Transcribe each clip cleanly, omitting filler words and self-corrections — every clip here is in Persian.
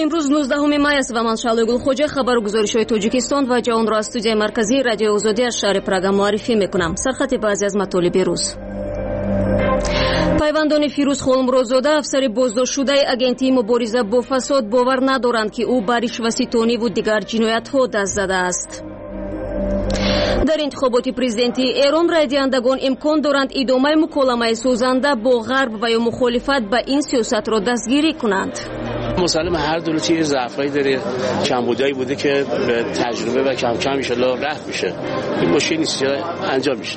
امروز 19 مای است و من شالوگل خوجه خبر و گزارش‌های تاجیکستان و جهان را از استودیوی مرکزی رادیو آزادی از شهر پراگ معرفی میکنم. سرخط بعضی از مطالب روز. پیوندان فیروز خولمروزاده افسر بازداشت شده اگنتی مبارزه با فساد باور ندارند که او بر رشوه‌ستانی و دیگر جنایت‌ها دست زده است. در انتخابات پرزیدنتی ایران رای دهندگان امکان دارند ادامه مکالمه سازنده با غرب و یا مخالفت به این سیاست را دستگیری کنند. مسلم هر دولت یه ضعفایی داره، کمبودایی بوده که به تجربه و کم کم ان شاءالله رفع میشه. این مشکل نیست، انجام میشه.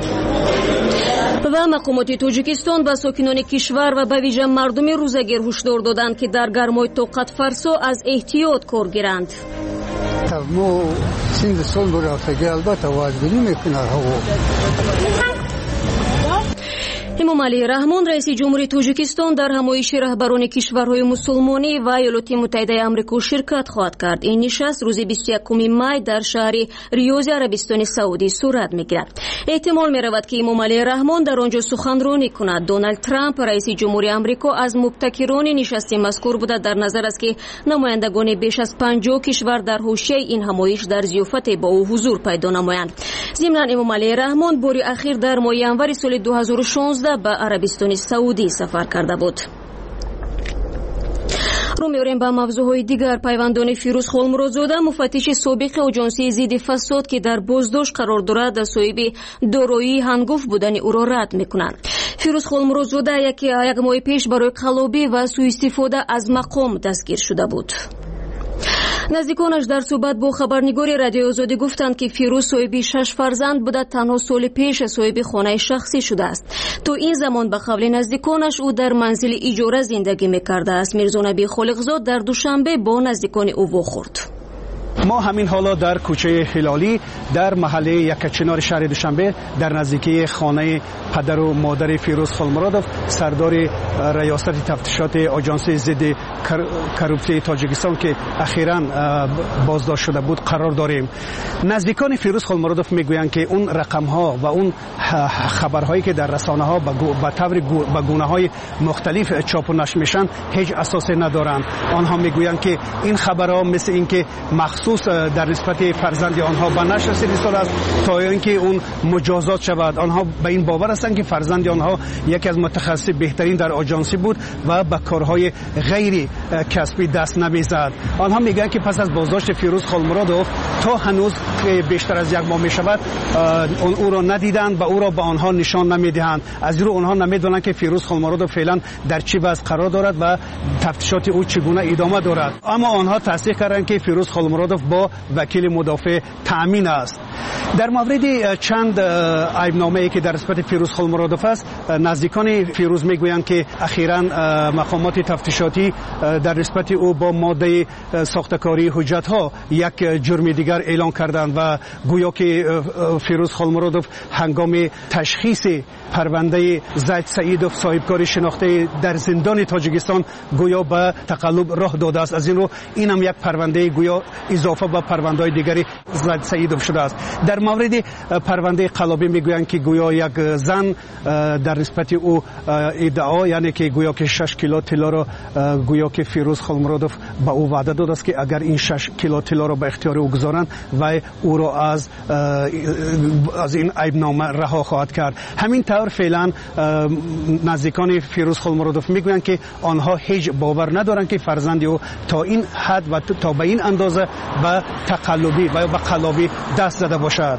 و مقامات تاجیکستان به ساکنان کشور و به ویژه مردم روزگیر هشدار دادند که در گرمای طاقت فرسا از احتیاط کار گیرند. ما سند سال برفتگی البته واجبی میکنه هوا. امام علی رحمان رئیس جمهوری تاجیکستان در همایش رهبران کشورهای مسلمانی و ایالات متحده آمریکا شرکت خواهد کرد. این نشست روز 21 مای در شهر ریاض عربستان سعودی صورت میگیرد. احتمال میرود که امام علی رحمان در آنجا سخنرانی کند. دونالد ترامپ رئیس جمهوری آمریکا از مبتکران نشست مذکور بوده، در نظر است که نمایندگان بیش از 50 کشور در حوزه این همایش در ضیافت با او حضور پیدا نمایند. ضمن امام علی رحمان بار اخیر در ماه ژانویه سال 2016 به عربستان سعودی سفر کرده بود. رو می‌آوریم به موضوعهای دیگر. پیوندان فیروز خولمروزاده مفتش سابق آژانسی ضد فساد که در بازداشت قرار دارد صاحب دارایی هنگفت بودن او را رد می‌کنند. فیروز خولمروزاده یک ماه پیش برای قلابی و سوء استفاده از مقام دستگیر شده بود. نزدیکانش در صحبت با خبرنگار رادیو آزادی گفتند که فیروز صاحب 6 فرزند بوده، تنها سال پیش صاحب خانه شخصی شده است. تو این زمان به قول نزدیکانش او در منزل اجاره زندگی می‌کرده است. میرزا نبی خالقزاد در دوشنبه با نزدیکان او واخورد. ما همین حالا در کوچه هلالی در محله یکچنار شهر دوشنبه در نزدیکی خانه پدر و مادر فیروز خولمرودوف سردار ریاست تفتیشات آژانس ضد کروپسی تاجیکستان که اخیراً بازداشت شده بود قرار داریم. نزدیکان فیروز خولمرودوف میگویند که اون رقم‌ها و اون خبرهایی که در رسانه‌ها به طور به گونه‌های مختلف چاپ و نشر میشن هیچ اساسی ندارند. آنها میگویند که این خبرها مثل اینکه مخصوص در نسبت فرزند آنها به نشر رسیده است تا اینکه اون مجازات شود. آنها به این باور هستند که فرزند آنها یکی از متخصص بهترین در آژانسی بود و به کارهای غیر کسبی دست نمیزد. آنها میگن که پس از بازداشت فیروز خولمرودوف تا هنوز بیشتر از یک ماه میشود او را ندیدند و او را به آنها نشان نمیدهند. از این رو آنها نمیدونند که فیروز خولمرودوف فعلا در چه وضع قرار دارد و تفتیشات او چگونه ادامه دارد. اما آنها تصدیق کردند که فیروز خولمرودوف با وکیل مدافع تأمین است. در مورد چند عیبنامه‌ای که در نسبت فیروز خولمرودوف است، نزدیکان فیروز میگویند که اخیراً مقامات تفتیشاتی در نسبت او با ماده ساختکاری حجت‌ها یک جرم دیگر اعلان کردند و گویا که فیروز خولمرودوف هنگام تشخیص پرونده زید سعیدوف صاحبکار شناخته در زندان تاجیکستان گویا به تقلب راه داده است. از این رو این هم یک پرونده گویا اضافه به پرونده‌های دیگری زید سعیدوف شده است. در مورد پرونده قلابی میگویند که گویا یک زن در نسبت او ادعا، یعنی که گویا که 6 کیلو طلا را گویا که فیروز خولمرودوف به او وعده داده است که اگر این 6 کیلو طلا را به اختیار او گذارند و او را از این عیبنامه رها خواهد کرد. همین طور فعلا نزدیکان فیروز خولمرودوف میگویند که آنها هیچ باور ندارند که فرزند او تا این حد و تا به این اندازه به تقلبی و به قلابی دست زده باشد.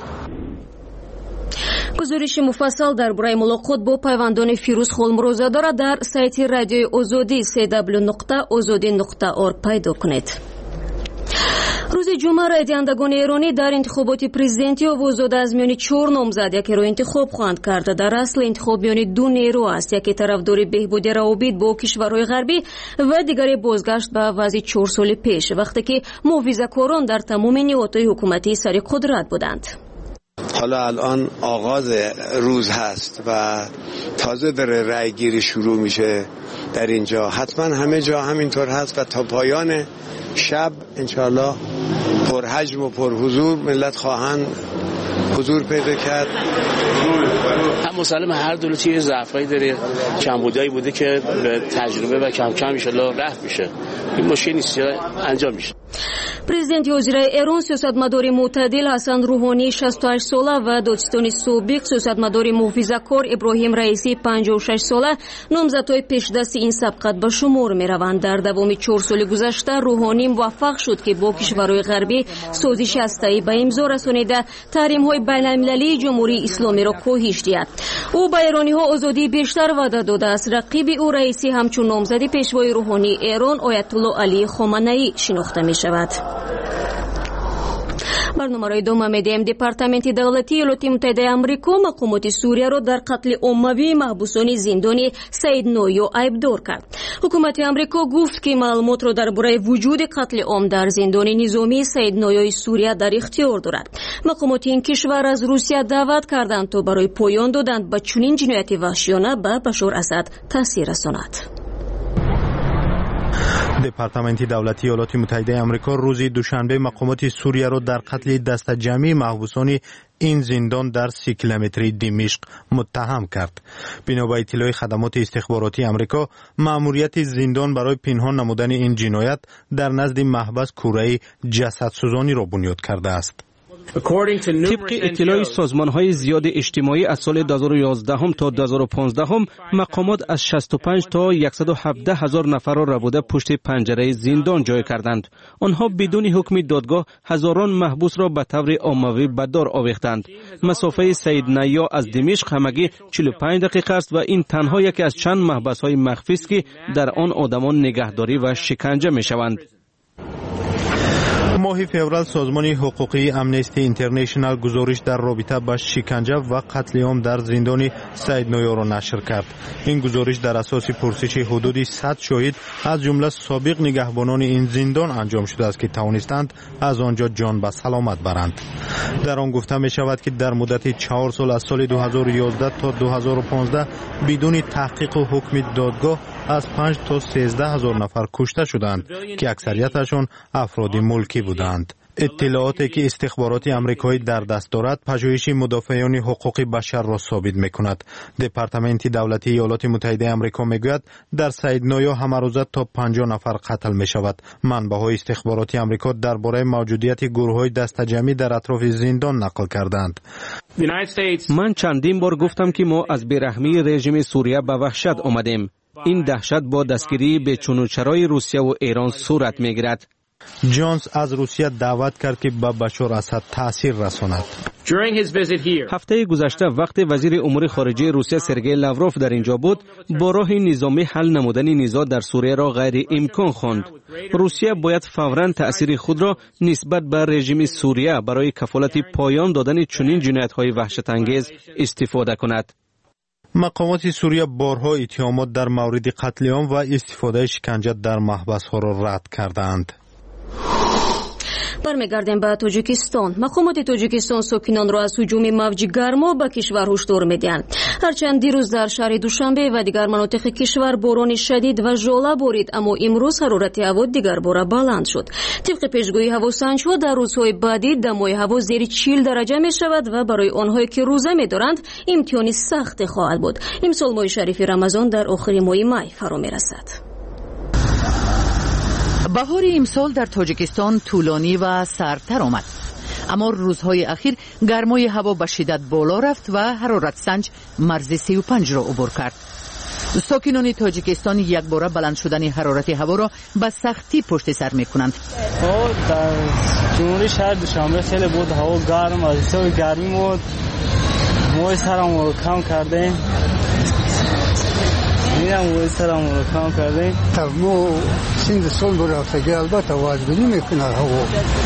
گزارش مفصل درباره ملاقات با پیوندان فیروز خولمروزاده را در سایت رادیو آزادی www.azadi.org پیدا کنید. روز جمعه رای دهندگان ایرانی در انتخابات پرزیدنتی آواز داده از میان 4 نامزد یکی را انتخاب خواهند کرد. در اصل انتخاب میان 2 نیرو است، یکی طرفدار بهبود روابط با کشورهای غربی و دیگری بازگشت به وضع 4 سال پیش، وقتی که محافظه‌کاران در تمام نهادهای حکومتی سر قدرت بودند. حالا الان آغاز روز هست و تازه داره رای گیری شروع میشه در اینجا. حتما همه جا همینطور هست و تا پایان شب انشاءالله پرحجم و پرحضور ملت خواهند حضور پیدا کرد. هم مسلم هر دولتی یه ضعفایی داره، کمبودایی بوده که به تجربه و کم کم ان شاء الله رفع میشه. این مشکل نیست، انجام میشه. Президенти ҳозираи Эрон сиёсатмадори мӯътадил Ҳасан Рӯҳонӣ 68 сола ва Додистони собиқ сиёсатмадори муҳофизакор Иброҳим Раисӣ 56 сола номзадҳои пешдасти ин сабқат ба шумор мераванд. Дар давоми 4 соли гузашта Рӯҳонӣ муваффақ шуд ки бо кишварҳои ғарбӣ созиши ҳастаӣ ба имзо расонида таҳримҳои байналмилалии ҷумҳурии исломиро коҳиш диҳад. ӯ ба эрониҳо озодии бештар ваъда додааст. Рақиби ӯ Раисӣ ҳамчун номзади пешвои Рӯҳонии Эрон Оятулло Алии Хоманаӣ шинохта мешавад. барномаро идома медиҳем. Департаменти давлатии Иёлоти Муттаҳидаи Амрико мақомоти Сурияро дар қатли оммавии маҳбусони зиндони Саид Ноё айбдор кард. ҳукумати Амрико гуфт ки маълумотро дар бораи вуҷуди қатли ом дар зиндони низомии Саид Ноёи Сурия дар ихтиёр дорад. мақомоти ин кишвар аз Русия даъват карданд то барои поён додан ба чунин ҷинояти ваҳшиёна ба Башор Асад таъсир расонад. департаменти давлатии иёлоти муттаҳидаи амрико рӯзи душанбе мақомоти Сурияро дар қатли дастаҷамъии маҳбусони ин зиндон дар 30 километри Димишқ муттаҳам кард. бино ба иттилои хадамоти истихборотии амрико, маъмурияти зиндон барои пинҳон намудани ин ҷиноят дар назди маҳбас кураи ҷасадсӯзониро бунёд кардааст. طبق اطلاع سازمان‌های زیاد اجتماعی از سال 2011 تا 2015 مقامات از 65 تا 117 هزار نفر را ربوده پشت پنجره زندان جای کردند. آنها بدون حکم دادگاه هزاران محبوس را به طور عمومی به دار آویختند. مسافه سید نیا از دمشق همگی 45 دقیقه است و این تنها یکی از چند محبس‌های مخفی است که در آن آدمان نگهداری و شکنجه می‌شوند. ماه فوریه سازمان حقوقی امنستی اینترنشنال گزارش در رابطه با شکنجه و قتل عام در زندان سید نویا را نشر کرد. این گزارش در اساس پرسش حدود 100 شاهد از جمله سابق نگهبانان این زندان انجام شده است که توانستند از آنجا جان به سلامت برند. در آن گفته می شود که در مدت 4 سال از سال 2011 تا 2015 بدون تحقیق و حکم دادگاه از 5 تا 13 هزار نفر کشته شدند که اکثریتشان افراد ملکی بودند. اطلاعاتی که استخبارات آمریکایی در دست دارد پژوهش مدافعان حقوق بشر را ثابت می‌کند. دپارتمنت دولتی ایالات متحده آمریکا میگوید در سید نویا همه روزه تا 50 نفر قتل می‌شود. منبع‌های استخباراتی آمریکا درباره موجودیت گروه‌های دسته‌جمعی در اطراف زندان نقل کردند. من چندین بار گفتم که ما از بیرحمی رژیم سوریه به وحشت آمدیم. این دهشت با دستگیری به چونوچرای روسیه و ایران صورت می‌گیرد. جونز از روسیه دعوت کرد که به بشار اسد تأثیر رساند. هفته گذشته وقتی وزیر امور خارجه روسیه سرگئی لاوروف در اینجا بود، با راه نظامی حل نمودن نزاع در سوریه را غیر امکان خواند. روسیه باید فوراً تأثیر خود را نسبت به رژیم سوریه برای کفالت پایان دادن چنین جنایت‌های وحشت‌انگیز استفاده کند. مقامات سوریه بارها اتهامات در مورد قتل عام و استفاده شکنجه در محبس‌ها را رد کردند. бармегардем ба тоҷикистон. мақомоти тоҷикистон сокинонро аз ҳуҷуми мавҷи гармо ба кишвар ҳушдор медиҳанд. ҳарчанд дирӯз дар шаҳри душанбе ва дигар манотиқи кишвар борони шадид ва жола борид, аммо имрӯз ҳарорати ҳаво дигар бора баланд шуд. тибқи пешгӯи ҳавосанҷҳо дар рӯзҳои баъдӣ дамои ҳаво зери 40 дараҷа мешавад ва барои онҳое ки рӯза медоранд имтиҳони сахте хоҳад буд. имсол моҳи шарифи рамазон дар охири моҳи май фаро мерасад. بهار امسال در تاجیکستان طولانی و سردتر آمد، اما روزهای اخیر گرمای هوا به شدت بالا رفت و حرارت سنج مرز 35 را عبور کرد. ساکنان تاجیکستان یک باره بلند شدن حرارت هوا را به سختی پشت سر می‌کنند. در جمهوری شهر دوشنبه خیلی بود هوا گرم، از حساب گرمی بود موی سرم رو کم کردیم. میرم سلام رو کام کردیم. ترمو سند سال برای البته واجبی میکنه هوا.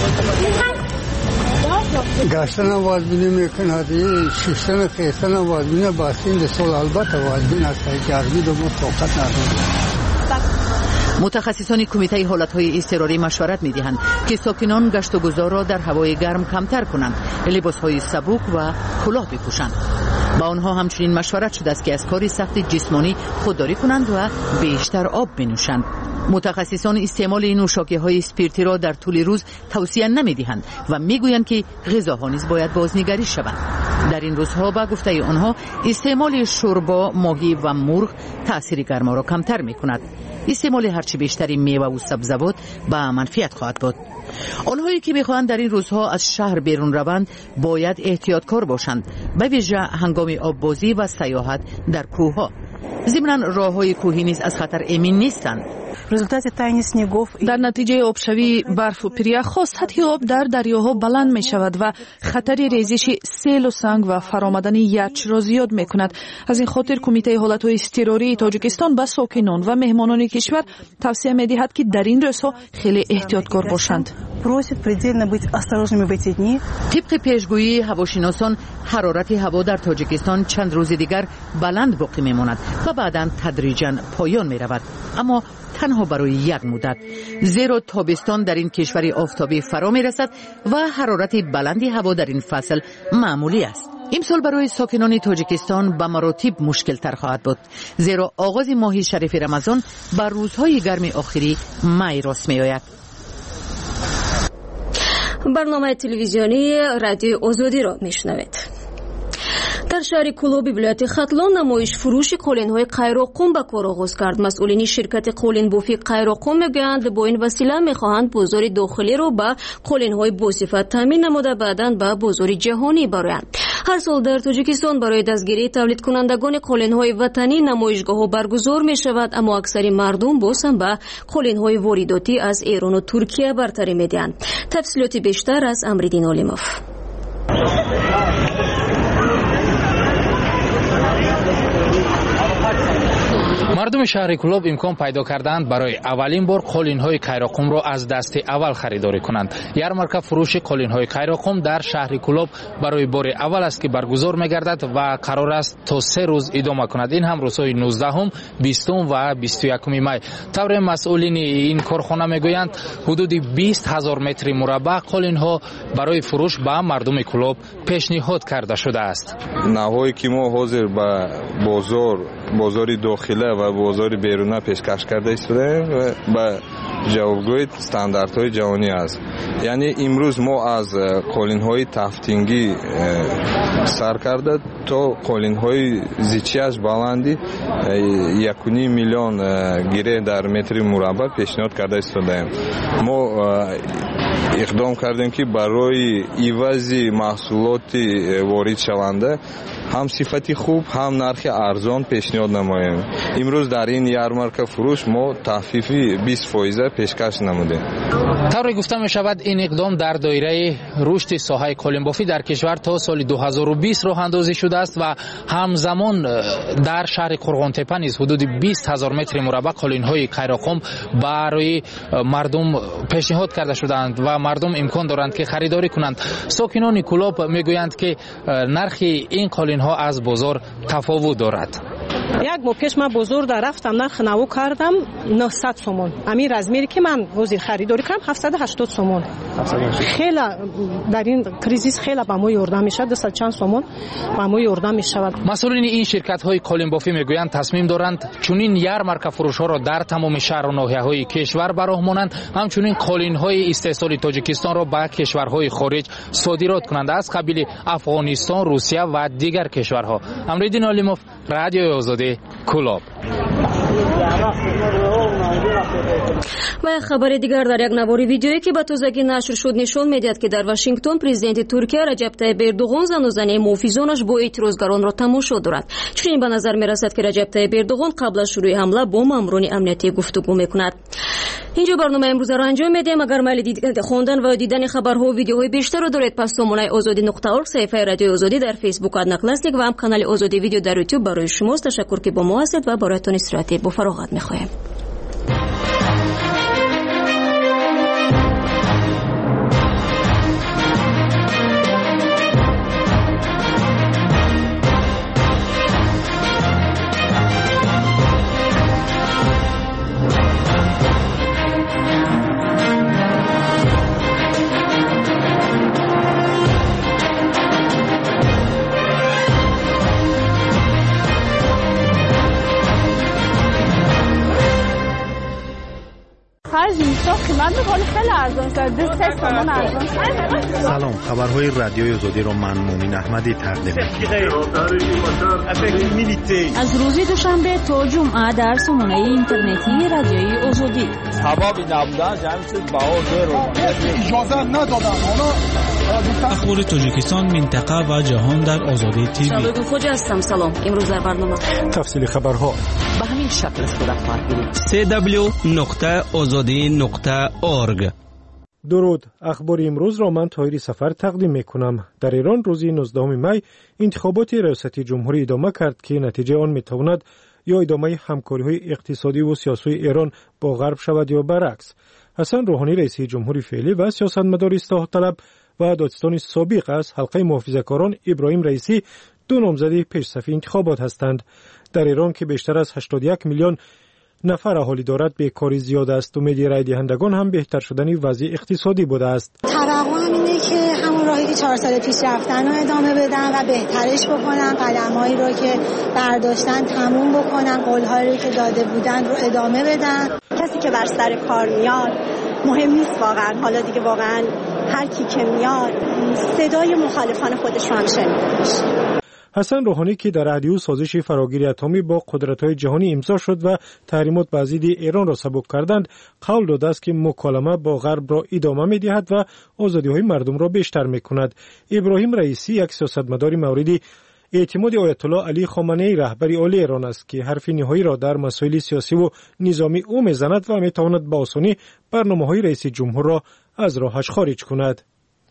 گاشتن واجبی میکنه دی شیشتن خیستن واجبی با سند سال البته واجبی است. گرمی دو مطابقت نداره. متخصصان کمیته حالتهای اضطراری مشورت می‌دهند که ساکنان گشت و گذار را در هوای گرم کمتر کنند، لباس‌های سبک و کلاه بپوشند. با آنها همچنین مشورت شده است که از کار سخت جسمانی خودداری کنند و بیشتر آب بنوشند. متخصصان استعمال این نوشاکی‌های اسپریتی را در طول روز توصیه نمی‌دهند و می‌گویند که غذاها نیز باید بازنگری شوند. در این روزها با گفته آنها استعمال شوربا، ماهی و مرغ تأثیر گرما را کمتر می‌کند. استعمال هرچی بیشتری میوه و سبزیجات با منفعت خواهد بود. آنهایی که می‌خواهند در این روزها از شهر بیرون روند باید احتیاطکار باشند، به ویژه هنگام آببازی و سیاحت در کوه‌ها. ضمناً راه‌های کوهی نیز از خطر امن نیستند. در نتیجه آبشوی برف و پریخ‌ها سطح آب در دریاها بلند می شود و خطر ریزش سیل و سنگ و فرآمدن یخ را زیاد می کند. از این خاطر کمیته حالت‌های اضطراری تاجیکستان به ساکنان و مهمانان کشور توصیه می دهد که در این روزها خیلی احتیاطکار باشند. طبق پیشگویی هواشناسان حرارت هوا در تاجیکستان چند روز دیگر بلند باقی می ماند و بعداً تدریجاً پایان می رود، اما تنها برای یک مدت، زیرا تابستان در این کشور آفتابی فرا می رسد و حرارت بلندی هوا در این فصل معمولی است. امسال برای ساکنان تاجیکستان به مراتب مشکل تر خواهد بود، زیرا آغاز ماه شریف رمضان بر روزهای گرم آخری مای راست می آید. برنامه تلویزیونی رادیو آزادی را میشنوید. در شهر کلوب ولایت ختلان نمایش فروش قالین‌های قایراقم به کار آغاز کرد. مسئولین شرکت قالین بافی قایراقم میگویند با این وسیله میخواهند بازار داخلی را به قالین‌های باصفت تامین نموده بعداً به بازار جهانی برآیند. هر سال در تاجیکستان برای دستگیری تولید کنندگان قالین‌های وطنی نمایشگاه‌ها برگزار می‌شود، اما اکثر مردم بازم به قالین‌های وارداتی از ایران و ترکیه برتری می‌دهند. تفصیلات بیشتر از امریدین علیموف. مردم شهر کلوب امکان پیدا کردند برای اولین بار قالین‌های قایراقم را از دست اول خریداری کنند. یارمارک فروش قالین‌های قایراقم در شهر کلوب برای بار اول است که برگزار می‌گردد و قرار است تا 3 روز ادامه کند. این هم روزهای 19، 20 و 21 می. طور مسئولین این کارخانه میگویند حدود 20,000 متر مربع قالین‌ها برای فروش به مردم کلوب پیشنهاد کرده شده است. نهایی که ما حاضر به بازار داخلی و بازار بیرونی پیشکش کرده ایستادیم و به جوابگوی استانداردهای جهانی است. یعنی امروز ما از قالین‌های تفتینگی سر کرده تا قالین‌های زیچیش بلندی 1.5 میلیون گیره در متر مربع پیشنهاد کرده ایستادیم. ما اقدام کردیم که برای عوضی محصولات وارد شونده هم صفتی خوب هم نرخ ارزان پیشنهاد نماییم. امروز در این یارمارک فروش ما تخفیفی 20% پیشکش نمودیم. طوری گفته می شود این اقدام در دایره رشد ساحه قالین بافی در کشور تا سال 2020 راه اندازی شده است و همزمان در شهر قرغانتپه نیز حدود 20,000 متر مربع قالین‌های قایراقم برای مردم پیشنهاد کرده شدند و مردم امکان دارند که خریداری کنند. ساکنان کلوب میگویند که نرخ این قالین‌ها از بازار تفاوت دارد. یک ماه پیش من بازار در رفتم نرخ نو کردم 900 سومون. امیر از میری که من روزی خریداری کردم 780 سومون. خیلی در این کریزیس خیلی به ما یاردم میشه، 200 چند سومون به ما یاردم میشود. مسئولین این شرکت‌های قالین بافی میگویند تصمیم دارند چنین یارمارک فروش‌ها را در تمام شهر و ناحیه‌های کشور براه مانند، همچنین قالین‌های استحصال تاجیکستان را به کشورهای خارج صادرات کنند از قبیل افغانستان، روسیه و دیگر کشورها. امریدین علیموف، رادیو آزادی، کلوب. و خبر دیگر در یک نوار ویدیویی که به تازگی نشر شد نشان می‌دهد که در واشنگتن پرزیدنت ترکیه رجب طیب اردوغان زن و زنی محافظانش با اعتراضگران را تماشا دارد. چنین به نظر می‌رسد که رجب طیب اردوغان قبل از شروع حمله با ماموران امنیتی گفتگو می‌کند. اینجا برنامه امروز را انجام می‌دهیم. اگر میل خواندن و دیدن خبرها و ویدیوهای بیشتر را دارید، پس سامانه azadi.org، صفحه رادیو آزادی در فیسبوک ادناکلاسیک و هم کانال آزادی ویدیو در یوتیوب برای شماست. تشکر که با ما هستید و برایتان استراحت با فراغت می‌خواهیم. از اینجا قیمت میکنه خیلی ارزان شده 3 تومن ارزان شده. سلام، خبرهای رادیوی آزادی رو من مومین احمدی تقدیم از روز دوشنبه تا جمعه در سامانه اینترنتی رادیوی آزادی. هوا نبودن جمع شد بهار اجازه ندادن. اخبار تاجیکستان، منطقه و جهان در آزادی تیوی. شباب خوجا هستم. سلام. امروز در برنامه تفصیل خبرها به همین شکل صورت خواهد گرفت. www.azadi.org. درود. اخبار امروز را من طاهری سفر تقدیم میکنم. در ایران روز 19 می انتخابات ریاست جمهوری ادامه کرد که نتیجه آن میتواند یا ادامه همکاری‌های اقتصادی و سیاسی ایران با غرب شود یا برعکس. حسن روحانی رئیس جمهوری فعلی و سیاستمدار اصلاح طلب و دادستان سابق از حلقه محافظه‌کاران ابراهیم رئیسی دو نامزد پیش‌صف انتخابات هستند. در ایران که بیشتر از 81 میلیون نفر اهالی دارد بیکاری زیاد است. امید رای دهندگان هم بهتر شدن وضع اقتصادی بوده است. توقعم اینه که همون راهی که 4 سال پیش رفتن رو ادامه بدن و بهترش بکنن، قدم‌هایی رو که برداشتن تموم بکنن، قول‌هایی رو که داده بودن رو ادامه بدن. کسی که بر سر کار میاد مهم نیست واقعا، حالا دیگه واقعا هر کی که میاد صدای مخالفان خودش رو هم شنیده میشه. حسن روحانی که در عهد او سازش فراگیری اتمی با قدرت‌های جهانی امضا شد و تحریمات بر ضد ایران را سبک کردند، قول داده است که مکالمه با غرب را ادامه می‌دهد و آزادی‌های مردم را بیشتر می‌کند. ابراهیم رئیسی یک سیاستمدار مورد اعتماد آیت الله علی خامنه‌ای رهبر عالی ایران است که حرف نهایی را در مسائل سیاسی و نظامی او می‌زند و می‌تواند با آسانی برنامه‌های رئیس جمهور را از راهش خارج کند.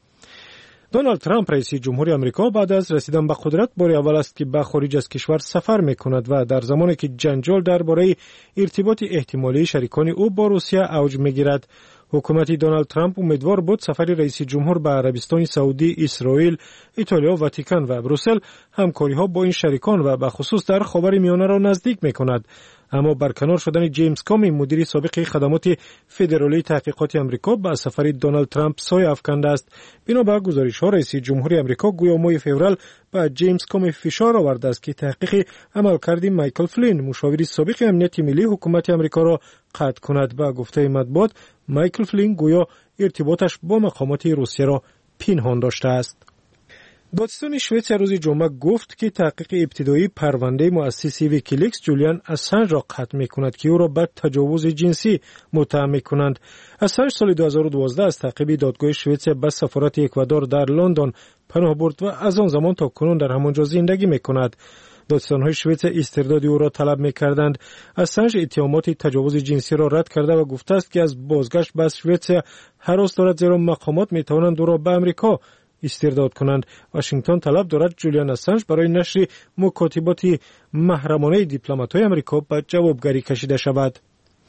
دونالد ترامپ رئیس جمهوری آمریکا بعد از رسیدن به قدرت بار اول است که به خارج از کشور سفر می‌کند و در زمانی که جنجال درباره ارتباط احتمالی شریکان او با روسیه اوج می‌گیرد. حکومت دونالد ترامپ امیدوار بود سفر رئیس جمهور به عربستان سعودی، اسرائیل، ایتالیا، واتیکان و بروسل همکاری‌ها با این شریکان و به خصوص در خاورمیانه را نزدیک می‌کند. اما برکنار شدن جیمز کامی مدیر سابق خدمات فدرالی تحقیقات آمریکا به سفر دونالد ترامپ سایه افکنده است. بنا به گزارش‌ها رئیس جمهوری آمریکا گویا ماه فوریه به جیمز کامی فشار آورده است که تحقیق عملکرد مایکل فلین مشاور سابق امنیت ملی حکومت آمریکا را قطع کند. به گفته مطبوعات مایکل فلین گویا ارتباطش با مقامات روسیه را پنهان داشته است. دادستان شوئیسریا روز جمعه گفت که تحقیق ابتدایی پرونده مؤسس ویکیلیکس جولیان اسانژ را قطع می‌کند که او را به تجاوز جنسی متهم می‌کنند. اسانژ سال 2012 از تعقیب دادگاه شوئیسریا به سفارت اکوادور در لندن پناه برد و از آن زمان تا کنون در همانجا زندگی می‌کند. دادستان‌های شوئیسریا استرداد او را طلب می‌کردند. اسانژ اتهامات تجاوز جنسی را رد کرده و گفته است که از بازگشت به شوئیسریا هراس دارد، زیرا مقامات می‌توانند او را به آمریکا استرداد کنند. واشنگتن طلب دارد جولیان اسانژ برای نشر مکاتبات محرمانه دیپلمات‌های آمریکا به جوابگری کشیده شود.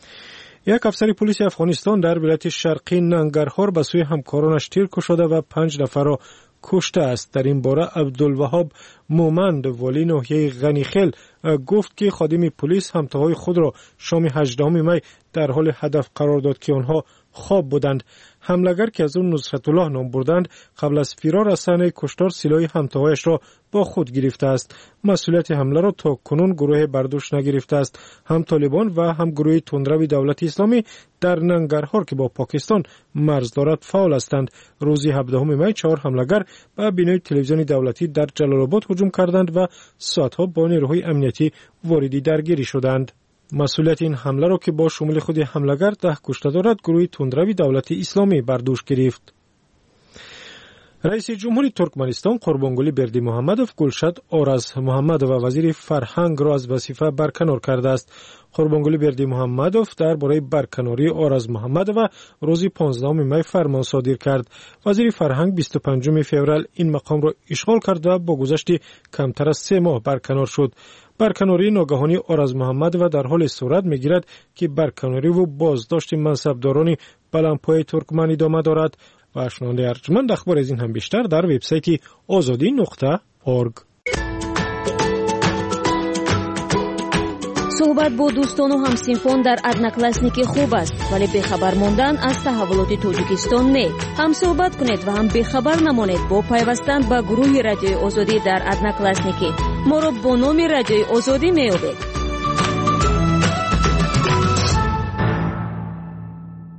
یک افسر پلیس افغانستان در ولایت شرقی ننگرهار به سوی همکارانش تیر کشیده و 5 نفر را کشته است. در این باره عبدالوهاب مومند والی ناحیه غنیخیل گفت که خادم پلیس همتاهای خود را شام 18 می در حال هدف قرار داد که آنها خواب بودند. حملگر که از اون نصرت الله نام بردند قبل از فرار از صحنه کشتار سلاح همتاهایش را با خود گرفته است. مسئولیت حمله را تا کنون گروه برداشت نگرفته است. هم طالبان و هم گروه تندرو دولت اسلامی در ننگرهار که با پاکستان مرز دارد فعال هستند. روز 17 می 4 حملگر به بینای تلویزیون دولتی در جلال آباد هجوم کردند و ساعتها با نیروهای امنیتی واردی درگیری شدند. مسئولیت این حمله را که با شمول خود حملگر 10 کشته دارد گروه تندرو دولت اسلامی بر دوش گرفت. رئیس جمهوری ترکمنستان قربانگلی بردیمحمدوف گلشد آرز محمد و وزیر فرهنگ را از وظیفه برکنار کرده است. قربانگلی بردیمحمدوف درباره برکناری آرز محمد و روز 15 می فرمان صادر کرد. وزیر فرهنگ 25 فوریه این مقام را اشغال کرد و با گذشت کمتر از 3 ماه برکنار شد. برکناری ناگهانی آرز محمد و در حال صورت می‌گیرد که برکناری و بازداشت منصبداران بلندپایه ترکمن ادامه دارد. و شنونده ارجمند اخبار از این هم بیشتر در وبسایت azadi.org. صحبت با دوستان و همسنفان در ادناکلاسنیکی خوب است، ولی بخبر ماندن از تحولات تاجیکستان نه. هم صحبت کنید و هم بخبر نمانید با پیوستن به گروه رادیوی آزادی در ادناکلاسنیکی. ما را با نام رادیوی آزادی می‌یابید.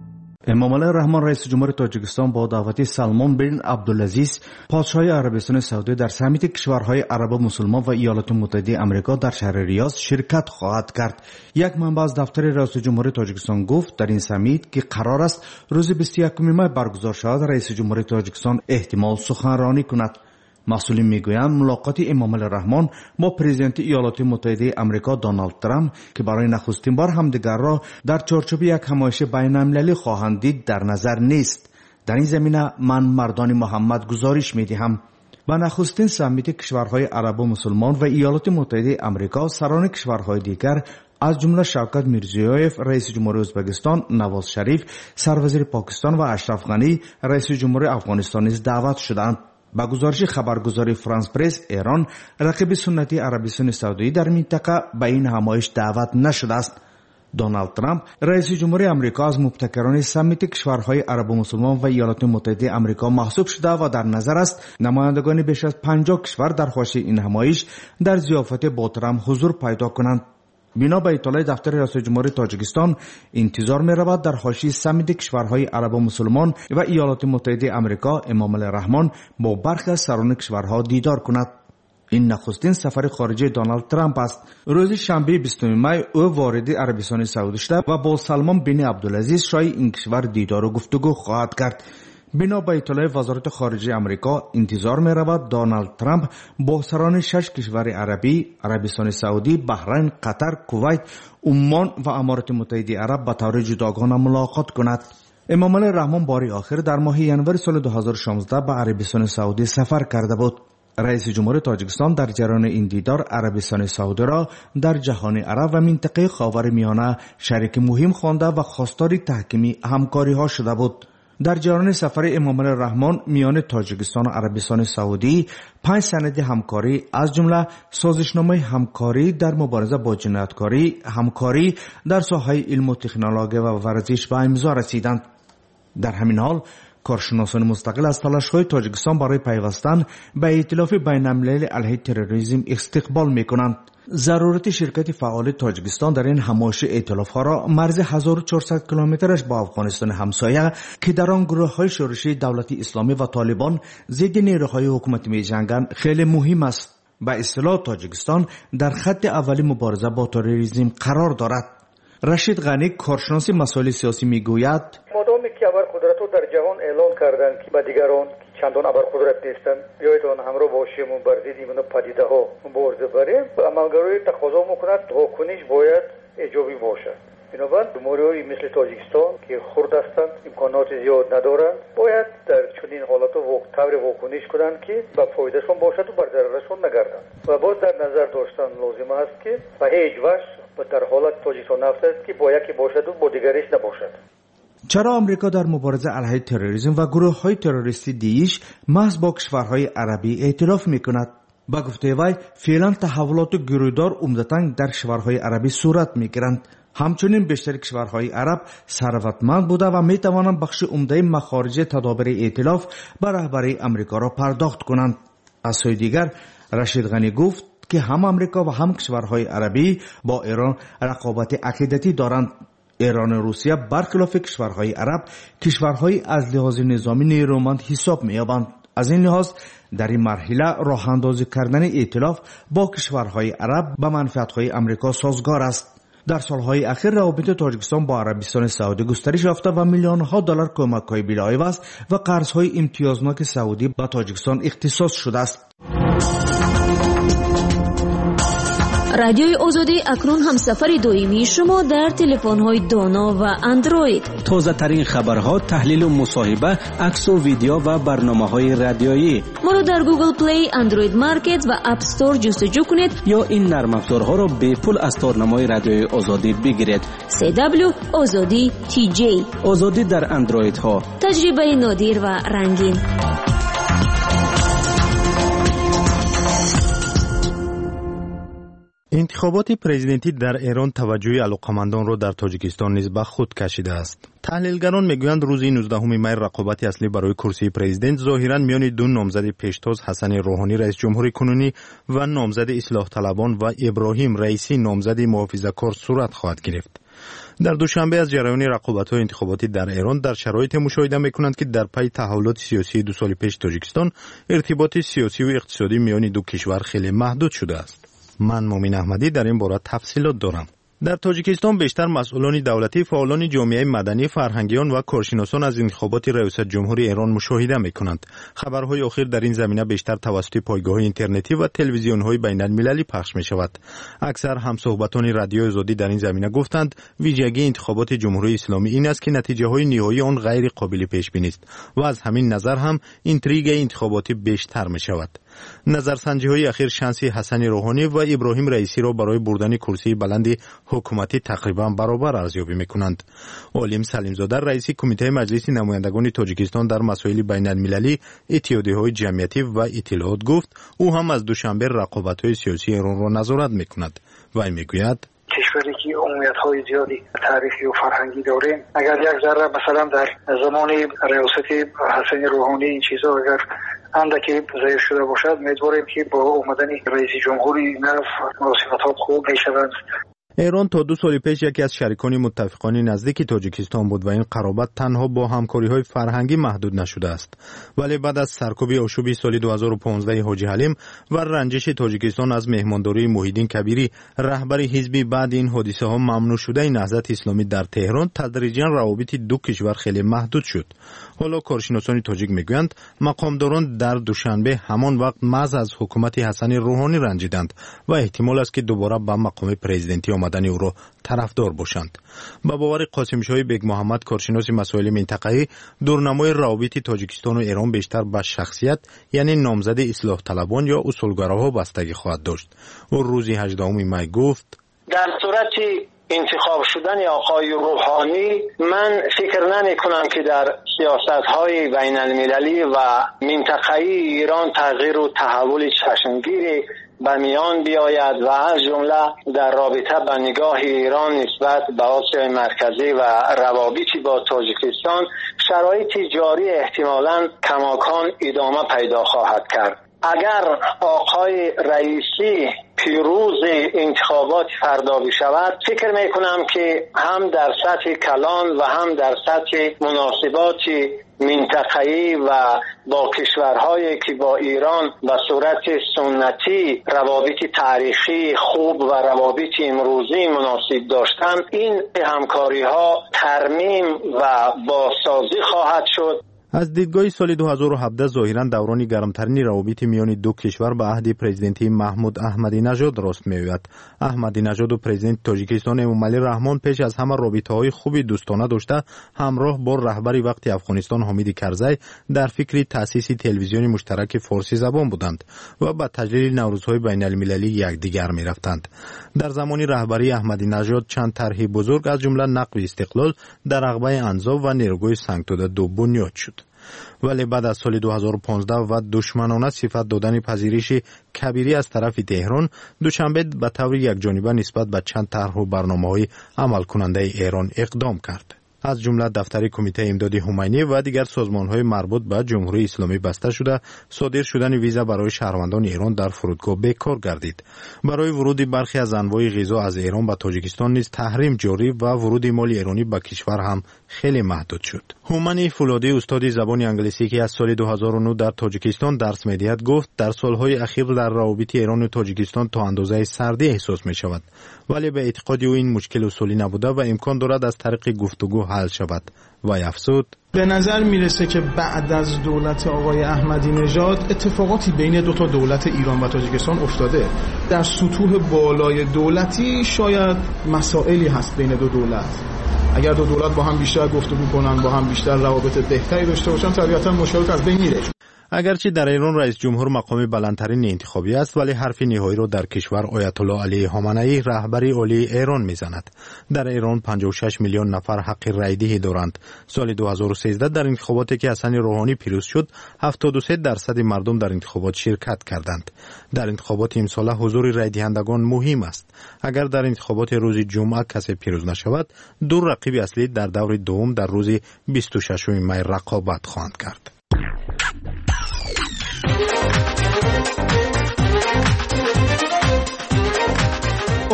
امامالله رحمان رئیس جمهور تاجیکستان با دعوت سلمان بن عبدالعزیز پادشاه عربستان سعودی در سمیت کشورهای عرب و مسلمان و ایالات متحده آمریکا در شهر ریاض شرکت خواهد کرد. یک منبع از دفتر رئیس جمهور تاجیکستان گفت در این سمیت که قرار است روز 21 می برگزار شود، رئیس جمهور تاجیکستان احتمال سخنرانی کند. مسئولین میگویند ملاقات امامالله رحمان با پرزیدنت ایالات متحده آمریکا دونالد ترامپ که برای نخستین بار همدیگر را در چارچوب یک همایش بین‌المللی خواهند دید در نظر نیست. در این زمینه من مردان محمد گزارش میدهم. با نخستین سمیت کشورهای عرب و مسلمان و ایالات متحده آمریکا، سران کشورهای دیگر از جمله شوکت میرزیویف رئیس جمهور ازبکستان، نواز شریف سروزیر پاکستان و اشرف غنی رئیس جمهور افغانستان نیز دعوت شدند. با گزارش خبرگزاری فرانس پرس، ایران رقیب سنتی عربستان سعودی در منطقه به این همایش دعوت نشده است. دونالد ترامپ رئیس جمهور آمریکا از مبتکران سمیت کشورهای عرب و مسلمان و ایالات متحده آمریکا محسوب شده و در نظر است نمایندگان بیش از 50 کشور در حاشیه این همایش در ضیافت با ترامپ حضور پیدا کنند. بنا به اطلاع دفتر رئیس جمهور تاجیکستان، انتظار می رود در حاشیه سمیت کشورهای عرب و مسلمان و ایالات متحده آمریکا امامالله رحمان با برخی از سران کشورها دیدار کند. این نخستین سفر خارجی دونالد ترامپ است. روز شنبه 20 می او وارد عربستان سعودی شده و با سلمان بن عبدالعزیز شاه این کشور دیدار و گفتگو خواهد کرد. بنا به اطلاع وزارت خارجه آمریکا، انتظار می رود دونالد ترامپ با سران 6 کشور عربی، عربستان سعودی، بحرین، قطر، کویت، عمان و امارات متحده عرب به طور جداگانه ملاقات کند. امامالله رحمان باری آخر در ماه ینور سال 2016 به عربستان سعودی سفر کرده بود. رئیس جمهور تاجیکستان در جریان این دیدار عربستان سعودی را در جهان عرب و منطقه خاورمیانه شریک مهم خوانده و خواستار تحکیم همکاری ها شده بود. در جریان سفر امامالله رحمان میان تاجیکستان و عربستان سعودی 5 سند همکاری از جمله سازشنامه همکاری در مبارزه با جنایتکاری، همکاری در ساحه علم و تکنولوژی و ورزش به امضا رسیدند. در همین حال کارشناسان مستقل از تلاش‌های تاجیکستان برای پیوستن به ائتلاف بین‌المللی علیه تروریسم استقبال می‌کنند. ضرورت شرکت فعال تاجیکستان در این همایش ائتلاف‌ها را مرز 1400 کیلومترش با افغانستان همسایه که در آن گروه‌های شورشی دولت اسلامی و طالبان ضد نیروهای حکومتی می‌جنگند خیلی مهم است. به اصطلاح تاجیکستان در خط اولی مبارزه با تروریسم قرار دارد. رشید غنی کارشناس مسائل سیاسی میگوید مادامی که ابرقدرت‌ها در جهان اعلان کردند که با دیگران چندان ابرقدرت نیستند بیایید آن همراه باشیم و بر ضد این پدیده‌ها مبارزه بریم. عملگرایی تقاضا می‌کند واکنش باید ایجابی باشد. بنابراین جمهوری‌های مثل تاجیکستان که خرد هستند، امکانات زیاد ندارند، باید در چنین حالات‌ها طور واکنش کنند که به فایدهشون باشد و بر ضررشون نگردند. و باز در نظر داشتن لازم است که به هیچ وجه در حالت تاجیکستان نفتد که با یکی باشد و با دیگریش نباشد. چرا آمریکا در مبارزه علیه تروریسم و گروه‌های تروریستی دیش محض با کشورهای عربی ائتلاف می‌کند؟ با گفته وی فعلا تحولات گروهدار عمدتاً در کشورهای عربی صورت می‌گیرند. همچنین بیشتر کشورهای عرب ثروتمند بوده و می‌توانند بخش عمده مخارج تدابیر ائتلاف به رهبری آمریکا را پرداخت کنند. از سوی دیگر رشید غنی گفت که هم آمریکا و هم کشورهای عربی با ایران رقابت عقیدتی دارند. ایران و روسیه برخلاف کشورهای عرب کشورهای از لحاظ نظامی نیرومند حساب می‌یابند. از این لحاظ در این مرحله راه اندازی کردن ائتلاف با کشورهای عرب به منفعت‌های آمریکا سازگار است. در سالهای اخیر روابط تاجیکستان با عربستان سعودی گسترش یافته و میلیون‌ها دلار کمک‌های بلاعوض و قرض‌های امتیازناک سعودی به تاجیکستان اختصاص شده است. رادیوی آزادی اکنون همسفر دویمی شما در تلفن‌های دانا و اندروید. تازه ترین خبرها، تحلیل و مصاحبه، عکس و ویدیو و برنامه‌های رادیویی. ما را در گوگل پلی، اندروید مارکت و اپ استور جستجو کنید یا این نرم افزارها را به پول از تارنمای رادیوی آزادی بگیرید. CW آزادی TJ. آزادی در اندروید ها. تجربه نادر و رنگین. انتخابات پرزیدنتی در ایران توجه علاقمندان را در تاجیکستان نیز به خود کشیده است. تحلیلگران میگویند روز 19 می رقابت اصلی برای کرسی پرزیدنت ظاهرا میان دو نامزد پیشتاز حسن روحانی رئیس جمهوری کنونی و نامزد اصلاح طلبان و ابراهیم رئیسی نامزد محافظه‌کار صورت خواهد گرفت. در دوشنبه از جریان رقابت‌های انتخاباتی در ایران در شرایط مشاهده می‌کنند که در پی تحولات سیاسی 2 سال پیش تاجیکستان ارتباط سیاسی و اقتصادی میان دو کشور خیلی محدود شده است. من مومن احمدی در این باره تفصیلات دارم. در تاجیکستان بیشتر مسئولان دولتی، فعالان جامعه مدنی، فرهنگیان و کارشناسان از انتخابات ریاست جمهوری ایران مشاهده می‌کنند. خبرهای اخیر در این زمینه بیشتر توسط پایگاه‌های اینترنتی و تلویزیون‌های بین‌المللی پخش می‌شود. اکثر همصحبتان رادیو آزادی در این زمینه گفتند ویژگی انتخابات جمهوری اسلامی این است که نتیجه‌های نهایی آن غیر قابل پیش‌بینی است و از همین نظر هم اینتریگ انتخاباتی بیشتر می‌شود. نظرسنجی‌های اخیر شانس حسن روحانی و ابراهیم رئیسی را برای بردن کرسی بلند حکومتی تقریبا برابر ارزیابی می‌کنند. عالم سلیمزاده رئیس کمیته مجلس نمایندگان تاجیکستان در مسائل بین‌المللی، اتحادیه‌های جمعیتی و اطلاعات گفت او هم از دوشنبه رقابت‌های سیاسی ایران را نظارت می‌کند و می‌گوید کشوری که عمومیت‌های زیادی تاریخی و فرهنگی داره، اگر یک ذره مثلا در زمان ریاست حسن روحانی این چیزا اگر اندکی ضعیف شده باشد، امیدواریم که با اومدن رئیس جمهوری نو مناسبت‌ها خوب می‌شوند. ایران تا 2 سال پیش یکی از شریکان متفقان نزدیک تاجیکستان بود و این قرابت تنها با همکاری‌های فرهنگی محدود نشده است. ولی بعد از سرکوب آشوبی سال 2015 حاجی حلیم و رنجش تاجیکستان از مهمانداری محیدین کبیری، رهبر حزبی، بعد این حادثه‌ها ممنوع شده نهضت اسلامی در تهران، تدریجاً روابط دو کشور خیلی محدود شد. حالا کارشناسان تاجیک میگویند مقامداران در دوشنبه همان وقت محض از حکومت حسن روحانی رنجیدند و احتمال است که دوباره به مقام پرزیدنتی آمدن او را طرفدار باشند. با باور قاسم شاه بیگ محمد، کارشناس مسائل منطقه‌ای، دورنمای روابط تاجیکستان و ایران بیشتر به شخصیت یعنی نامزد اصلاح طلبان یا اصولگراها بستگی خواهد داشت. او روز 18 می گفت در صورت انتخاب شدن آقای روحانی من فکر نمی کنم که در سیاست‌های بین المللی و منطقه‌ای ایران تغییر و تحول چشمگیری به میان بیاید و از جمله در رابطه با نگاه ایران نسبت به آسیای مرکزی و روابطی با تاجیکستان شرایط جاری احتمالاً کماکان ادامه پیدا خواهد کرد. اگر آقای رئیسی پیروز انتخابات فردا بشود، فکر می کنم که هم در سطح کلان و هم در سطح مناسبات منطقه‌ای و با کشورهایی که با ایران به صورت سنتی روابط تاریخی خوب و روابط امروزی مناسب داشتند، این همکاری‌ها ترمیم و بازسازی خواهد شد. از دیدگاه سال 2017 ظاهراً دوران گرمترین روابط میان دو کشور به عهد پرزیدنتی محمود احمدی نژاد راست می‌آید. احمدی نژاد و پرزیدنت تاجیکستان امامعلی رحمان پیش از همه رابطه‌های خوبی دوستانه داشته، همراه با رهبر وقت افغانستان حامد کرزی در فکر تأسیس تلویزیون مشترک فارسی زبان بودند و با تجلیل نوروزهای بین‌المللی یکدیگر می‌رفتند. در زمان رهبری احمدی نژاد چند طرح بزرگ از جمله نقل استقلال در عقبه انزا و نیروگاه سنگتوده 2 بنیاد شد. ولی بعد از سال 2015 و دشمنانه صفت دادن پذیرش کبیری از طرف تهران، دوشنبه به طور یکجانبه نسبت به چند طرح و برنامه‌های عمل کننده ایران اقدام کرد. از جمله دفتر کمیته امداد همینی و دیگر سازمان‌های مربوط به جمهوری اسلامی بسته شده، صادر شدن ویزا برای شهروندان ایران در فرودگاه بیکار گردید. برای ورود برخی از انواع غذا از ایران به تاجیکستان نیز تحریم جاری و ورود مال ایرانی به کشور هم خیلی محدود شد. هومنی فولادی، استاد زبان انگلیسی که از سال 2009 در تاجیکستان درس می‌دهد، گفت در سال‌های اخیر در روابط ایران و تاجیکستان تا اندازه سردی احساس می‌شود، ولی به اعتقاد او این مشکل اصولی نبوده و امکان دارد از طریق گفتگو حل شود. و افزود به نظر میرسه که بعد از دولت آقای احمدی نژاد اتفاقاتی بین دو تا دولت ایران و تاجیکستان افتاده. در سطوح بالای دولتی شاید مسائلی هست بین دو دولت. اگر دو دولت با هم بیشتر گفتگو کنن، با هم بیشتر روابط بهتری داشته باشن، طبیعتا مشکلات از بین میره. اگرچه در ایران رئیس جمهور مقام بلندترین انتخابی است، ولی حرف نهایی را در کشور آیت الله علی خامنه‌ای، رهبر عالی ایران میزند. در ایران 56 میلیون نفر حق رای دهی دارند. سال 2013 در انتخاباتی که حسن روحانی پیروز شد، 73% مردم در انتخابات شرکت کردند. در انتخابات امسال حضور رای دهندگان مهم است. اگر در انتخابات روز جمعه کسی پیروز نشود، دو رقیب اصلی در دور دوم در روز 26 می رقابت خواهند کرد.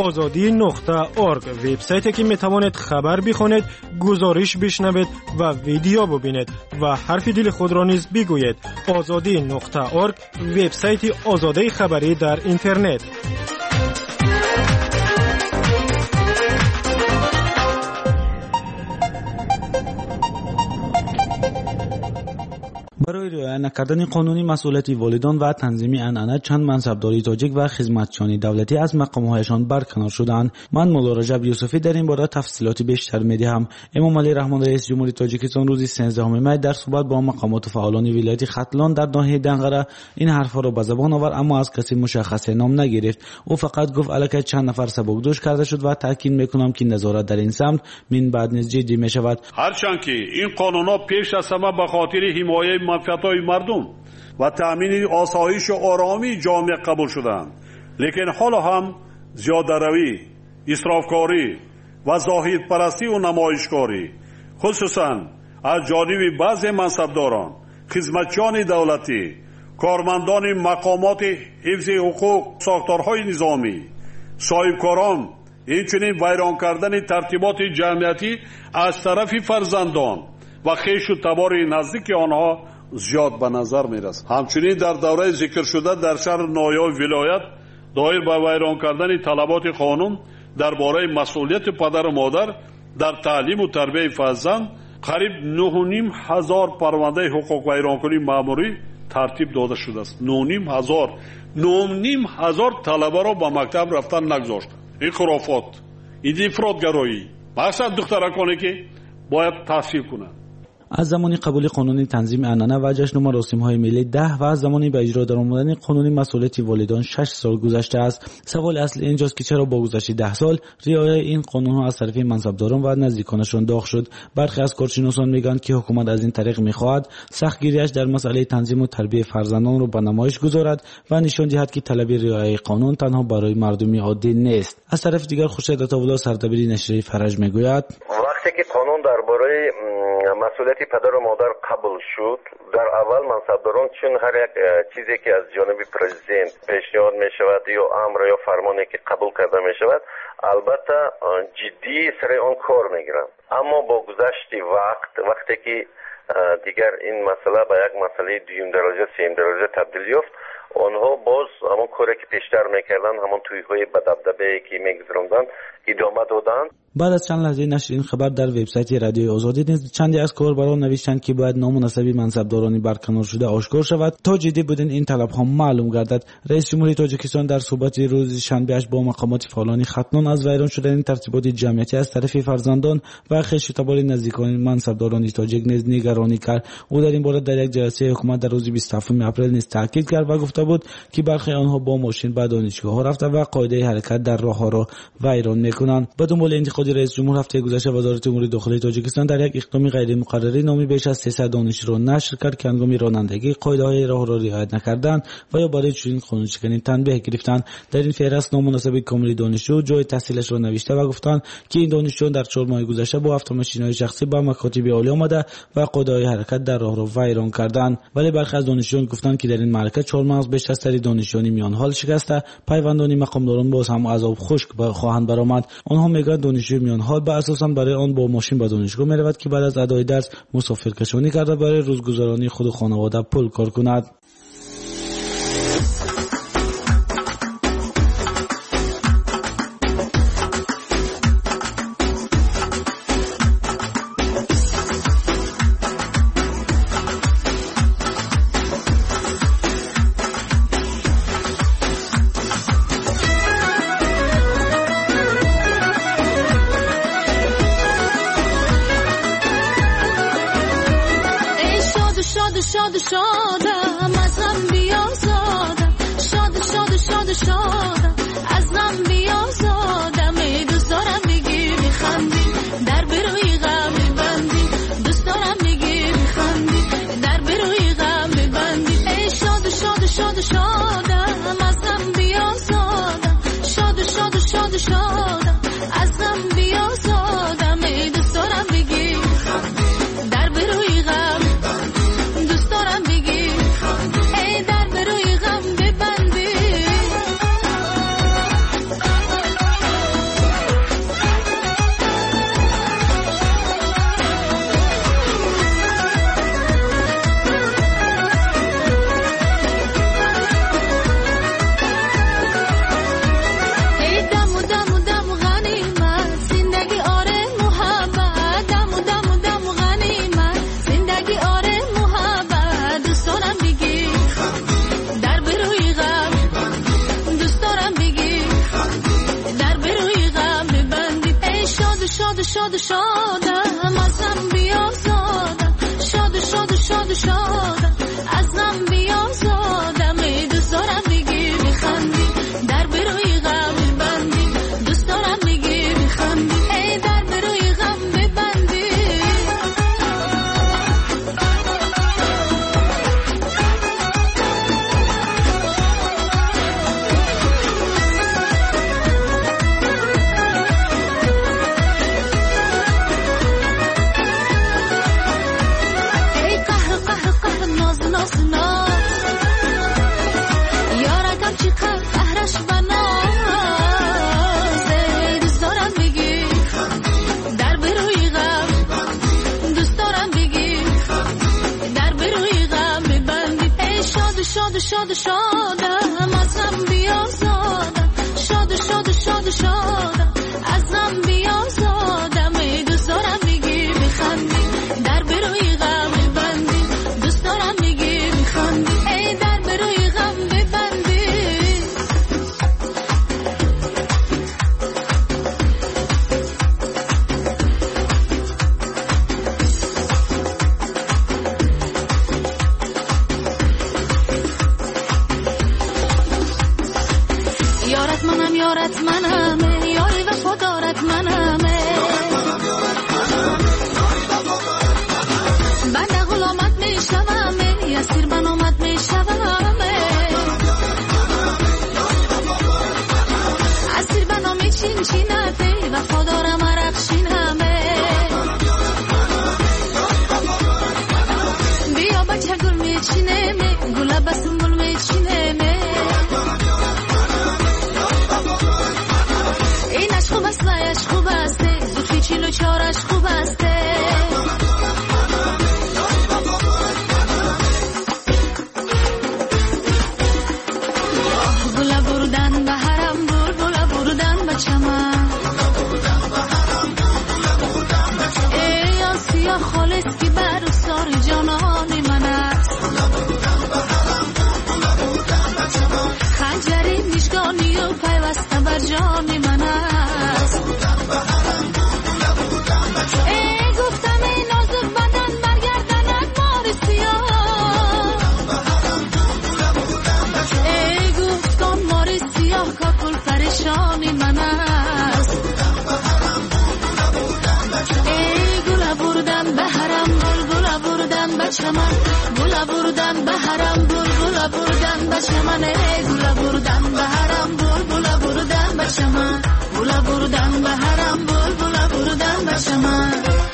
azadi.org وبسایتی که میتوانید خبر بخونید، گزارش بشنوید و ویدیو ببینید و حرف دل خود را نیز بگویید. azadi.org وبسایت آزادی خبری در اینترنت. برای رعایت نکردن قانونی مسئولیت والدان و تنظیم عنعنه چند منصبداری تاجیک و خدمتچیان دولتی از مقامهایشان برکنار شدند. من مولا رجب یوسفی در این باره تفصیلات بیشتر میدهم. امام علی رحمان رئیس جمهوری تاجیکستان روز 13 می در صحبت با مقامات فعالان ولایت ختلان در ناحیه دنقره این حرفا را به زبان آورد، اما از کسی مشخص نام نگرفت. او فقط گفت الکی چند نفر سبکدوش کرده شد و تاکید میکنم که نظارت در این سمت من بعد نیز جدی می شود. هرچند که این قانون‌ها پیش از همه به خاطر حمایت منفعت‌های مردم و تأمین آسایش و آرامی جامعه قبول شدند، لیکن حالا هم زیاده‌روی، اسرافکاری و زاهدپرستی و نمایشکاری خصوصا از جانب بعضی منصبداران، خدمتچیان دولتی، کارمندان مقامات حفظ حقوق، ساختارهای نظامی، صاحبکاران، اینچنین ویران کردن ترتیبات جمعیتی از طرف فرزندان و خویش و تبار نزدیک آنها زیاد به نظر میرسد. همچنین در دوره ذکر شده در شهر نایاب ولایت دایر به ویران کردن طلبات قانون درباره مسئولیت پدر و مادر در تعلیم و تربیت فرزند قریب 9,500 پرونده حقوق ویرانکنی مأموری ترتیب داده شده است. 9,500 طلبه را به مکتب رفتن نگذاشت. این خرافات، این افراطگرایی، مقصد دخترکانی که باید تحصیل کنند. از زمانی قبول قانون تنظیم عنعنه و جشن و مراسم‌های ملی 10 و از زمانی به اجرا درآمدن قانون مسئولیت والدان 6 سال گذشته است. سوال اصلی اینجاست که چرا با گذشت 10 سال رعایت این قانون‌ها از طرف منصبداران و نزدیکانشان داغ شد. برخی از کارشناسان میگن که حکومت از این طریق می‌خواهد سختگیریش در مسئله تنظیم و تربیت فرزندان را به نمایش گذارد و نشان دهد که طلب رعایت قانون تنها برای مردمی عادی نیست. از طرف دیگر خورشید عطاالله سردبیر نشریه فرج میگوید وقتی که قانون درباره مسئولیت پدر و مادر قبول شد، در اول منصبداران چون هر یک چیزی که از جانب پرزیدنت پیشنهاد می شود یا امر یا فرمانی که قبول کرده می شود البته جدی سر آن کار می گیرند، اما با گذشت وقتی که دیگر این مسئله به یک مسئله دوم درجه سوم درجه تبدیل یافت، آنها باز همون کاری که پیشتر میکردن، همون تویی‌های به دبدبه که میگذروندن ادامه دادن. بعد از چند لحظه نشر این خبر در وبسایت رادیوی آزادی نیز چندی از کاربران نوشتند که باید نامناسبی منصبدارانی برکنار شده آشکار شود تا جدی بودن این طلب‌ها معلوم گردد. رئیس جمهوری تاجیکستان در صحبت روز شنبه‌اش با مقامات فعالان ختلان از ویران شدن ترتیبات جمعیتی از طرف فرزندان و خویش و تبار نزدیکان منصبداران تاجیک نیز نگرانی کرد. او در این باره در یک جلسه حکومت در روز 27 اپریل نیز تاکید کرد و گفته بود که برخی آنها با ماشین به دانشگاه‌ها رفته و قاعده حرکت در راه‌ها را ویران می‌کنند. به دنبال انتقاد رئیس جمهور هفته گذشته وزارت امور داخلی تاجیکستان در یک اقدام غیر مقرری نامی بیش از 300 دانشجو را نشر کرد که هنگام رانندگی قاعده‌های راه را رعایت نکردند و یا برای چنین قانون‌شکنی تنبیه گرفتند. در این فهرست نامناسب کامل دانشجو جای تحصیلش را نوشته و گفتند که این دانشجو در 4 ماه گذشته با автомاشین‌های شخصی به مکاتب عالی آمده و قاعده‌های حرکت در راه را ویران کردند. ولی برخی از دانشجویان گفتند که در این معرکه 4 ماه از بیش از سری دانشجویان میان حال شکسته، پیوندان مقامداران باز هم عذاب خشک خواهند برآمد. آنها میگویند دانشجوی میان حال به اساساً برای آن با ماشین به دانشگاه میرود که بعد از ادای درس مسافرکشانی کرده برای روزگذرانی خود و خانواده پول کار کند. شادم از غم بیازادم، شادم از غم بیازادم. دوست دارم بگی میخندی در بروی غم میبندی، دوست دارم بگی میخندی در بروی غم میبندی. ای شادم از غم بیازادم، شادم از غم بیازادم. ای دوست دارم بگی در بروی غم، دوست دارم بگی شاد شادم از غم بیازادم شاد شاد شاد شادم از غم بیازادم دوست دارم میگی میخندی در بروی غم ببندی دوست دارم میگی میخندی ای در بروی غم ببندی ای قهر قهر قهر ناز ناز ناز یارکم چی قهرش بناز دوست دارم بگی در بروی غم دوست دارم بگی در بروی غم ببندی ای شاد شاد شاد شادم از غم بیازادم شاد شاد شاد شادم از غم بیازادم ای دوست دارم بگی میخندی در بروی غم ببندی دوست دارم بگی میخندی ای در بروی غم ببندی یارت منم یاری وفادارت منم بنده غلامت میشوم اسیر بنامت میشوم اسیر بنامی چین چینت وفادارم عرقشینم بیا بچه گل میچینم گل بسم گل میچینم اینش خوب است ویش خوب است زوفی چیلو چارش خوب است گل بردن به حرم بلبل بردن به چمن ای آسیا خالص که بر سار جانان من است خنجری مشگانی و پیوسته بر جان من است ای گفتم ای نازک بدن برگردند مار سیاه ای گفتم مار سیاه کاکل پریشانی من است ای گل بردن به حرم گل بردن به چمن گل بردن به حرم گل بردن به چمن ای گل بردن به حرم گل بردن به چمن گل بردن به حرم گل بردن به چمن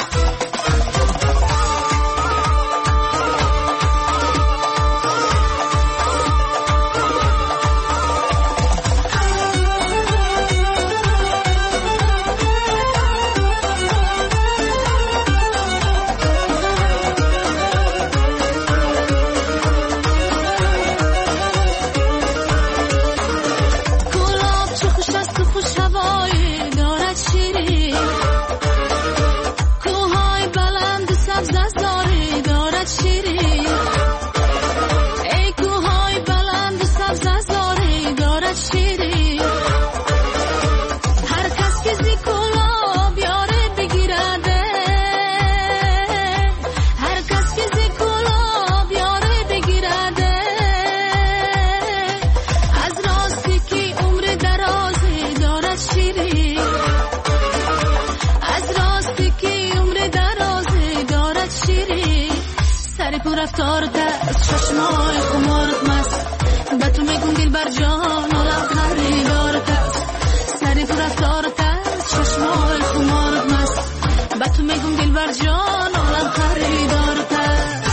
رفتار ترس چشمای خمارت مست به تو میگم دل بر جان آدم خریدارت است سری تو رفتار ترس چشمای خمارت مست به تو میگم دل بر جان آدم خریدارت است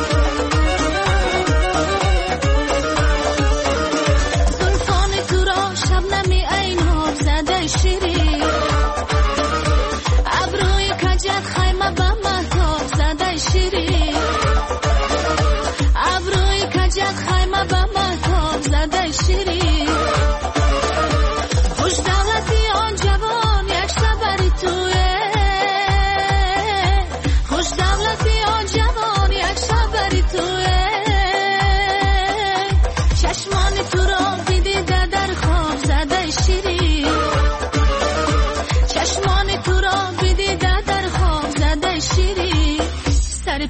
زلفان تو را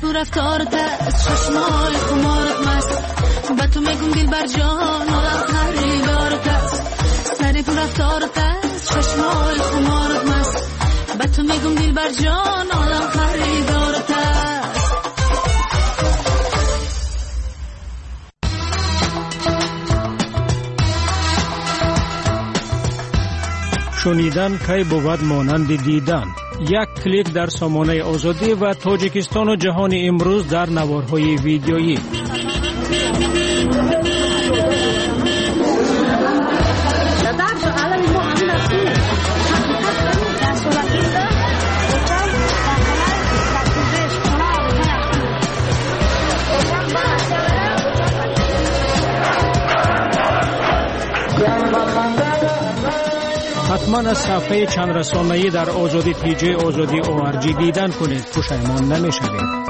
کو رفتارت است چشمای خمارت مست به تو میگم دل بر جان عالم خریدارت است سر کو رفتارت است چشمای خمارت مست به تو میگم دل بر جان عالم خریدارت است. شنیدن کی بود مانند دیدن. یک کلیک در سامانه آزادی و تاجیکستان و جهان امروز در نوارهای ویدیویی. حتما از صفحه چند رسانه‌ای در آزادی پیجی آزادی ORG دیدن کنید، پشیمان نمی‌شوید.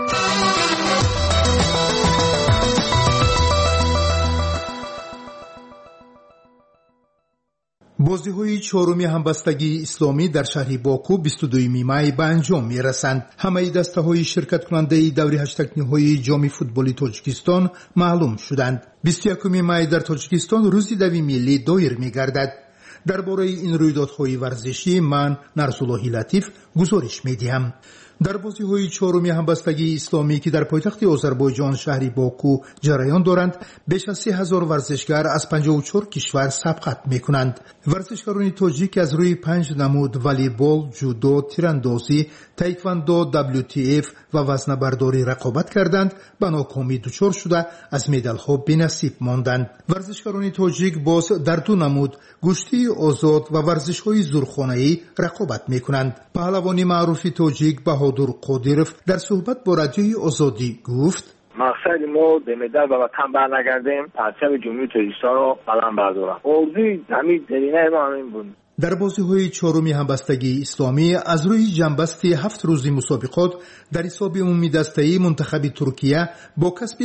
بازی‌های چهارم همبستگی اسلامی در شهر باکو 22 می به انجام می‌رسند. همه دسته‌های شرکت کننده دوره هشتگ‌نهایی جام فوتبال تاجیکستان معلوم شدند. 21 می در تاجیکستان روز دوی ملی دایر می‌گردد. درباره این رویدادهای ورزشی من نرسالله لطیف گزارش می‌دهم. در بازی‌های چهارم همبستگی اسلامی که در پایتخت آذربایجان شهر باکو جریان دارند، بیش از 30,000 ورزشگر از 54 کشور سبقت می‌کنند. ورزشکاران تاجیک از روی 5 نمود والیبال، جودو، تیراندازی، تایکواندو، WTF و وزنه‌برداری رقابت کردند، به ناکامی دچار شده از مدال‌ها بی‌نصیب ماندند. ورزشکاران تاجیک باز در 2 نمود گشتی آزاد و ورزش‌های زورخانه‌ای رقابت می‌کنند. پهلوان معروف تاجیک بهادر قادیرов در صحبت با رادیوی آزادی گفت: مقصد ما به مدال به وطن برنگردیم، پرچم جمهوری تاجیکستان را بلند بردارم. آرزوی همین دلینه ما همین بود. در بازی‌های چهارم همبستگی اسلامی از روی جنبست 7 روزی مسابقات در حساب عمومی دسته‌ای منتخب ترکیه با کسب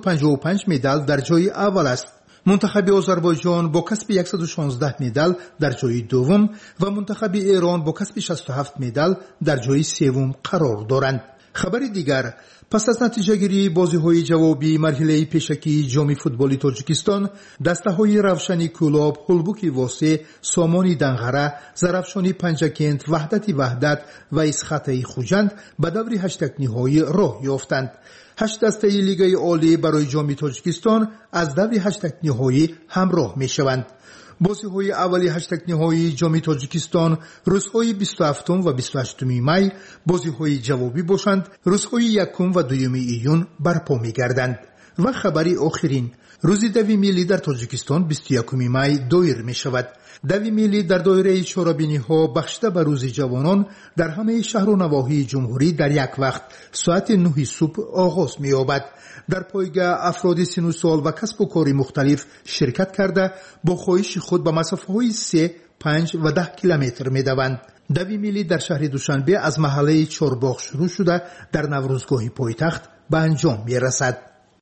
155 مدال در جای اول است. منتخب آذربایجان با کسب 116 مدال در جای دوم و منتخب ایران با کسب 67 مدال در جای سوم قرار دارند. خبر دیگر، پس از نتیجه گیری بازی‌های جوابی مرحله پیشکی جام فوتبال تاجیکستان، دسته‌های روشنی کولاب، هولبوکی واسه، سامانی دنغره، زرافشانی پنجکند، وحدت و اسخطه خوجند به دور هشتگ نهایی راه یافتند. 8 دسته لیگ عالی برای جام تاجیکستان از دور هشتگ نهایی همراه می‌شوند. بازی‌های اولی هشتگ نهایی جام تاجیکستان روزهای 27 و 28 می بازی‌های جوابی باشند. روزهای 1 و 2 ایون برپا می‌گردند. و خبری آخرین، روز دوی ملی در تاجیکستان 21 می دایر می‌شود. دوی ملی در دایره چهاربینی‌ها بخشیده به روز جوانان در همه شهر و نواحی جمهوری در یک وقت ساعت 9 صبح آغاز می‌یابد. در پایگاه افراد سن و سال و کسب و کار مختلف شرکت کرده با خواهش خود به مسافه‌های 3، 5 و 10 کیلومتر می‌دوند. دوی ملی در شهر دوشنبه از محله چارباغ شروع شده در نوروزگاه پایتخت به انجام می‌رسد.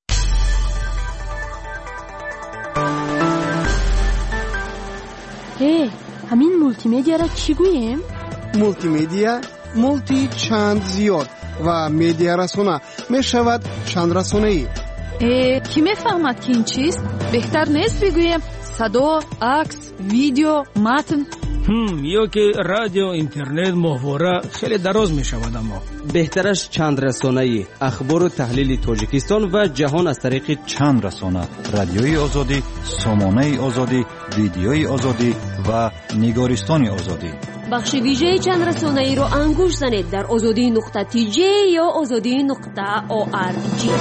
همین مولتی مدیا را چی گوییم؟ مولتی مدیا، مولتی چند زیاد و مدیا رسانه می شود چند رسانه‌ای. کی میفهمد که این چیست؟ بهتر نیست بگویم صدا، عکس، ویدیو، متن؟ یا که رادیو، اینترنت، محتوا خیلی دراز می شود. اما بهترش چند رسانه‌ای، اخبار و تحلیل تاجیکستان و جهان از طریق چند رسانه: رادیوی آزادی، سامانه آزادی، ویدیوی آزادی و نگارستان آزادی. بخش ویژه چند رسانه‌ای رو انگوش زنید در azadi.tj یا azadi.org.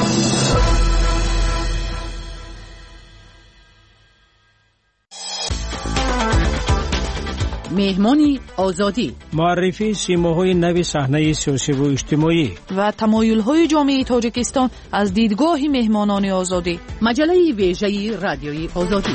مهمانی آزادی، معرفی سیماهای نوی صحنه سیاسی و اجتماعی و تمایل‌های جامعه تاجیکستان از دیدگاه مهمانان آزادی. مجله ویژه رادیوی آزادی.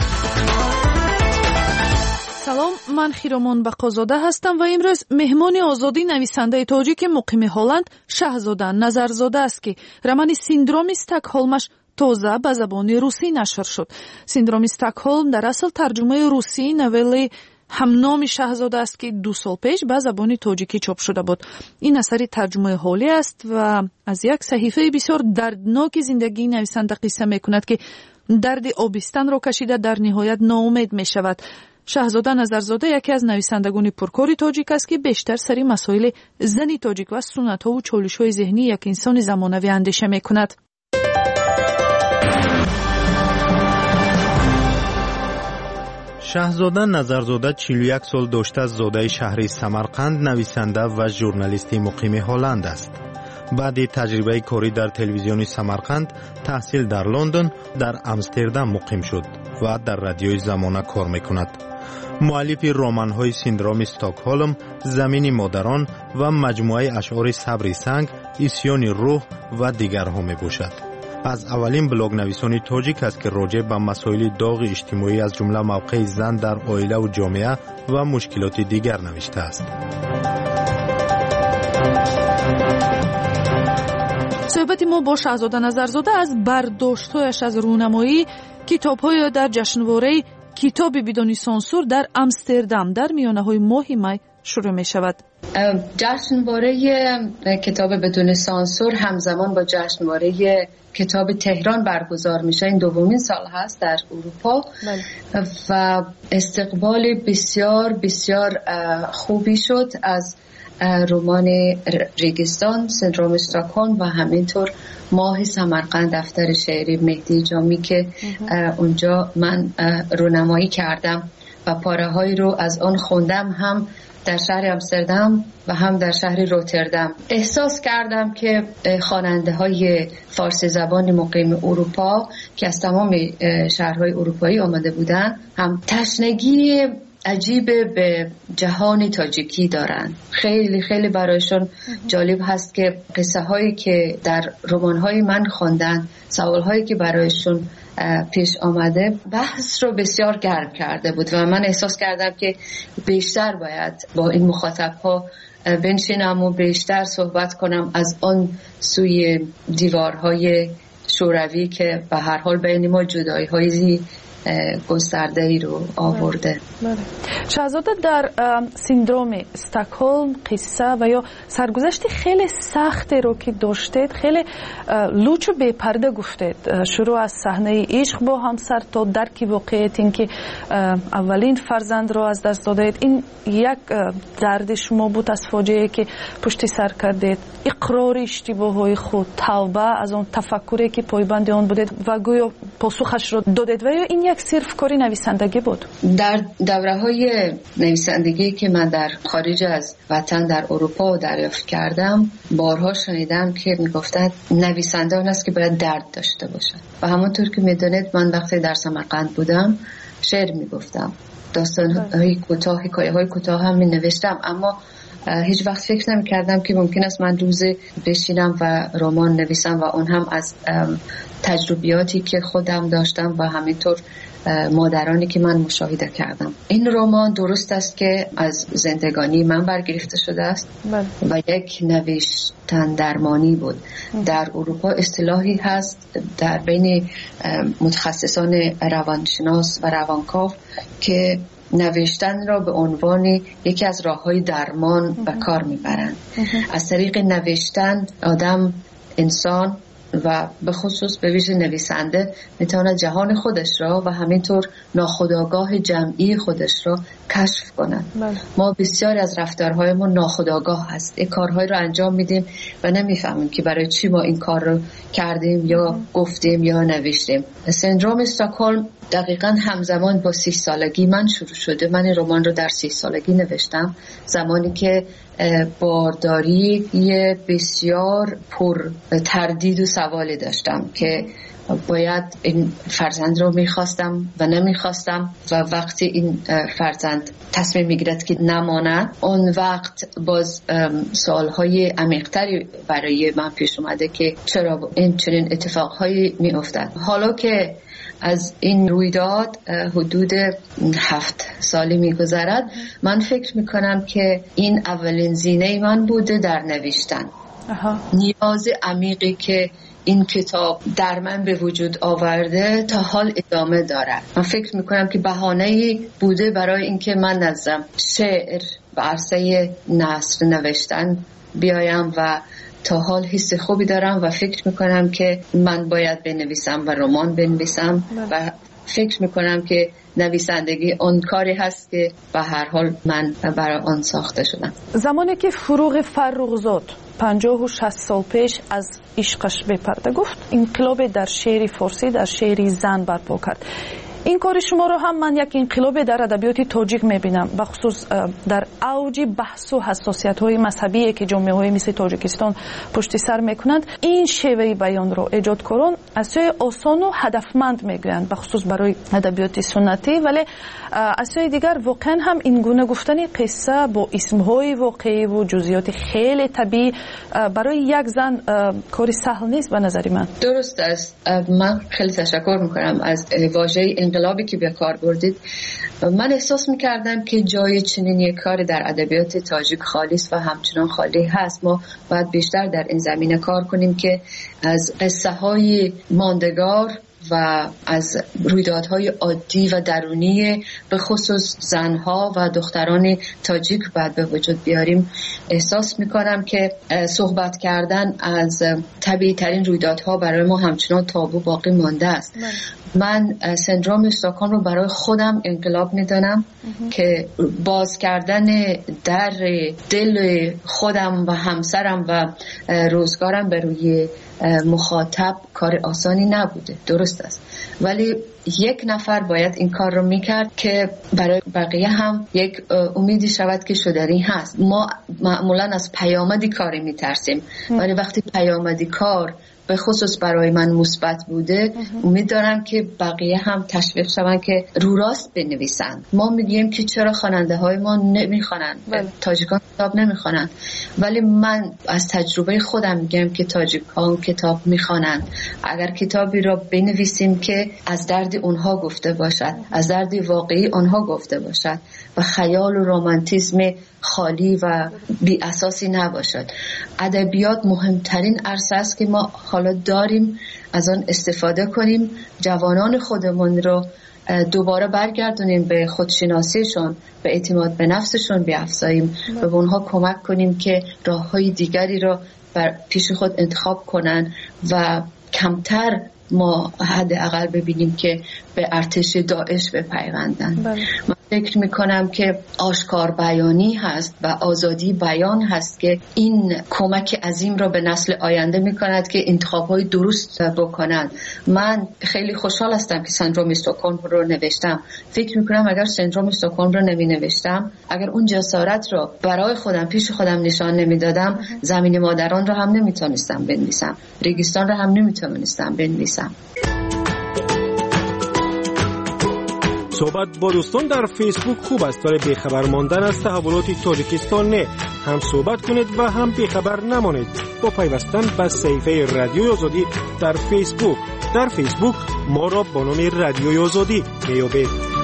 سلام، من خیرامان بقازاده هستم و امروز مهمان آزادی نویسنده تاجیک مقیم هلند شهزاده نظرزاده است که رمان سیندروم استکهلمش تازه به زبان روسی نشر شد. سیندروم استکهلم در اصل ترجمه روسی نولی همنام شاهزاده است که 2 سال پیش به زبان تاجیکی چاپ شده بود. این اثری ترجمه حالی است و از یک صحیفه بسیار دردناک زندگی نویسنده قصه میکند که درد آبستن را کشیده در نهایت ناامید می شود. شاهزاده نظرزاده یکی از نویسندگان پرکاری تاجیک است که بیشتر سری مسائل زنی تاجیک و سنت‌ها و چالش‌های ذهنی یک انسان زمانوی اندیشه میکند. شاهزاده نظرزاده 41 سال داشته زاده شهر سمرقند، نویسنده و ژورنالیستی مقیم هلند است. بعد تجربه کاری در تلویزیون سمرقند، تحصیل در لندن، در امستردام مقیم شد و در رادیوی زمانه کار میکند. مؤلف رمان‌های سیندروم استکهلم، زمین مادران و مجموعه اشعار صبر سنگ، عصیان روح و دیگرها میباشد. از اولین بلاگ نویسان تاجیک است که راجع به مسائل داغ اجتماعی از جمله موقع زن در عائله و جامعه و مشکلات دیگر نوشته است. صحبت ما با شاهزاده نظرزاده از برداشت‌هایش از رونمایی کتاب‌های در جشنواره کتاب بدون سانسور در امستردام در میانه‌های ماه می شروع می‌شود. جشنواره کتاب بدون سانسور همزمان با جشنواره کتاب تهران برگزار میشه. این دومین سال هست در اروپا و استقبال بسیار بسیار خوبی شد از رمان ریگستان، سندروم استکهلم و همینطور ماه سمرقند دفتر شعری مهدی جامی که اونجا من رونمایی کردم و پاره هایی رو از آن خوندم، هم در شهر امستردام و هم در شهر روتردام. احساس کردم که خواننده های فارسی زبان مقیم اروپا که از تمام شهرهای اروپایی آمده بودن هم تشنگی عجیب به جهان تاجیکی دارن. خیلی خیلی برایشون جالب هست که قصه هایی که در رمان های من خوندن، سوال هایی که برایشون پیش آمده بحث رو بسیار گرم کرده بود و من احساس کردم که بیشتر باید با این مخاطب ها بنشینم و بیشتر صحبت کنم از آن سوی دیوارهای شوروی که به هر حال بین ما جدایی های گسترده ای رو آورده. شاهزاده در سیندروم استکهلم قصه و یا سرگذشت خیلی سختی رو که داشتید، خیلی لوچ و بی‌پرده گفتید. شروع از صحنه عشق با همسر تا درک واقعیت این که اولین فرزند رو از دست دادید. این یک درد شما بود از فاجعه‌ای که پشت سر کردید، اقرار اشتباه‌های خود، توبه از اون تفکری که پایبند آن بودید و گویا پاسخش رو دادید و یا این یک صرف کاری نویسندگی بود؟ در دوره‌های نویسندگی که من در خارج از وطن در اروپا دریافت کردم، بارها شنیدم که میگفتند نویسنده اون است که باید درد داشته باشد و همونطور که میدونید من وقتی در سمرقند بودم شعر میگفتم، داستان‌های کوتاه، حکایه‌های کوتاه هم مینوشتم، اما هیچ وقت فکر نمی کردم که ممکن است من روزی بشینم و رمان نویسم و اون هم از تجربیاتی که خودم داشتم و همینطور مادرانی که من مشاهده کردم. این رمان درست است که از زندگانی من برگرفته شده است و یک نوشتن درمانی بود. در اروپا اصطلاحی هست در بین متخصصان روانشناس و روانکاو که نوشتن را به عنوان یکی از راه‌های درمان به کار میبرند. از طریق نوشتن آدم، انسان و به خصوص به ویژه نویسنده میتونه جهان خودش را و همینطور ناخودآگاه جمعی خودش را کشف کند. ما بسیار از رفتارهایمون ناخودآگاه هست. این کارهای رو انجام میدیم و نمیفهمیم که برای چی ما این کار رو کردیم یا گفتیم یا نوشتیم. سندروم استکهلم دقیقاً همزمان با 30 سالگی من شروع شده. من این رمان رو در 30 سالگی نوشتم، زمانی که بارداری بسیار پر تردید و سوالی داشتم که باید این فرزند رو میخواستم و نمیخواستم و وقتی این فرزند تصمیم میگیرد که نماند، اون وقت باز سوالهای عمیق‌تری برای من پیش اومده که چرا این چنین اتفاقهایی میافتد. حالا که از این رویداد حدود 7 سالی میگذرد، من فکر میکنم که این اولین زینه من بوده در نوشتن. نیاز عمیقی که این کتاب در من به وجود آورده تا حال ادامه داره. من فکر میکنم که بهانه‌ای بوده برای اینکه من نظم شعر و عرصه نثر نوشتن بیایم و تا حال حس خوبی دارم و فکر میکنم که من باید بنویسم و رمان بنویسم و فکر میکنم که نویسندگی اون کاری هست که به هر حال من برای آن ساخته شدم. زمانی که فروغ فرخزاد 50 و 60 سال پیش از عشقش بپرده گفت انقلاب در شعر فارسی، در شعر زن برپا کرد. این کار شما رو هم من یک انقلاب در ادبیات تاجیک میبینم، بخصوص در اوج بحث و حساسیت های مذهبی که جامعه های مثل تاجیکستان پشت سر میکنند. این شیوه بیان رو ایجادکاران از سوی آسان و هدفمند میگویند، بخصوص برای ادبیات سنتی، ولی از سوی دیگر واقعا هم این گونه گفتن قصه با اسمهای واقعی و جزئیات خیلی طبیعی برای یک زن کاری سهل نیست به نظر من. درست است. من خیلی تشکر میکنم از واژه انقلابی که به کار بردید. من احساس میکردم که جای چنین یک کار در ادبیات تاجیک خالی است و همچنان خالی هست. ما باید بیشتر در این زمینه کار کنیم که از قصه های ماندگار و از رویدادهای عادی و درونی به خصوص زنها و دختران تاجیک باید به وجود بیاریم. احساس میکنم که صحبت کردن از طبیعی ترین رویدادها برای ما همچنان تابو باقی مانده است. من سندروم استکهلم رو برای خودم انقلاب میدانم که باز کردن در دل خودم و همسرم و روزگارم به روی مخاطب کار آسانی نبوده. درست است، ولی یک نفر باید این کار رو میکرد که برای بقیه هم یک امیدی شود که شدنی هست. ما معمولا از پیامدی کاری میترسیم، ولی وقتی پیامدی کار به خصوص برای من مثبت بوده، امید دارم که بقیه هم تشویق شوند که رو راست بنویسند. ما میگیم که چرا خواننده های ما نمیخوانند، تاجیکان کتاب نمیخوانند، ولی من از تجربه خودم میگم که تاجیکان کتاب میخوانند. اگر کتابی را بنویسیم که از درد اونها گفته باشد، از درد واقعی اونها گفته باشد و خیال و رمانتیسم خالی و بی اساسی نباشد. ادبیات مهمترین عرصه است که ما حالا داریم، از آن استفاده کنیم، جوانان خودمون رو دوباره برگردونیم به خودشناسیشون، به اعتماد به نفسشون بیافزاییم و به اونها کمک کنیم که راههای دیگری رو بر پیش خود انتخاب کنن و کمتر ما حداقل ببینیم که به ارتش داعش بپیوندن. من فکر میکنم که آشکار بیانی هست و آزادی بیان هست که این کمک عظیم را به نسل آینده میکند که انتخاب‌های درست بکنند. من خیلی خوشحال هستم که سندروم استکهلم رو نوشتم. فکر میکنم اگر سندروم استکهلم رو نمی نوشتم، اگر اون جسارت رو برای خودم پیش خودم نشان نمیدادم، زمین مادران رو هم نمیتونستم بنویسم، ریگستان رو هم نمیتونستم بنویسم. صحبت با دوستان در فیسبوک خوب است، ولی بیخبر ماندن از تحولات تاجیکستان نه. هم صحبت کنید و هم بیخبر نمانید با پیوستن به صفحه رادیوی آزادی در فیسبوک. در فیسبوک ما را با نام رادیوی آزادی میابید.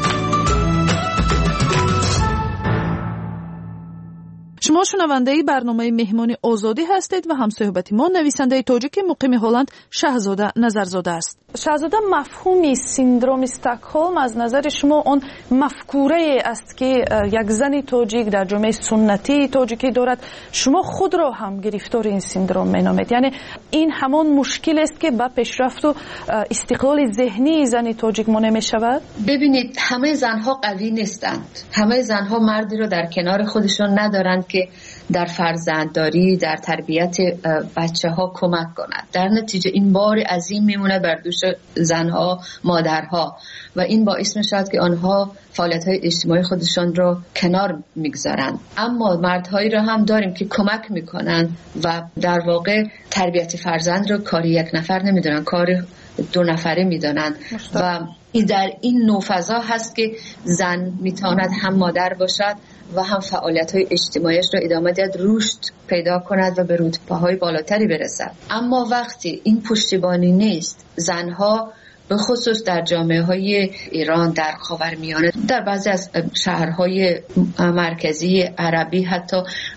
شما شنونده برنامه مهمان آزادی هستید و همصحبت ما نویسنده تاجیک مقیم هلند شهزاده نظرزاده است. شهزاده، مفهومی سندروم استکهلم از نظر شما اون مفکوره است که یک زن تاجیک در جامعه سنتی تاجیکی دارد، شما خود را هم گرفتار این سندروم مینامید؟ یعنی این همان مشکل است که با پیشرفت و استقلال ذهنی زن تاجیک مانع می شود؟ ببینید، همه زنها قوی نیستند، همه زنها مردی رو در کنار خودشون ندارند که در فرزندداری، در تربیت بچه ها کمک کند. در نتیجه این بار عظیم میمونه بر دوش زنها، مادرها، و این باعث میشود که آنها فعالیت های اجتماعی خودشان رو کنار میگذارند. اما مردهایی رو هم داریم که کمک میکنن و در واقع تربیت فرزند رو کاری یک نفر نمیدونن، کاری دو نفره میدانن و در این نوع فضا هست که زن میتواند هم مادر باشد و هم فعالیت‌های اجتماعیش را ادامه دهد، رشد پیدا کند و به رتبه‌های بالاتری برسد. اما وقتی این پشتیبانی نیست، زنها به خصوص در جامعه های ایران، در خاورمیانه، در بعضی از شهرهای مرکزی عربی، حتی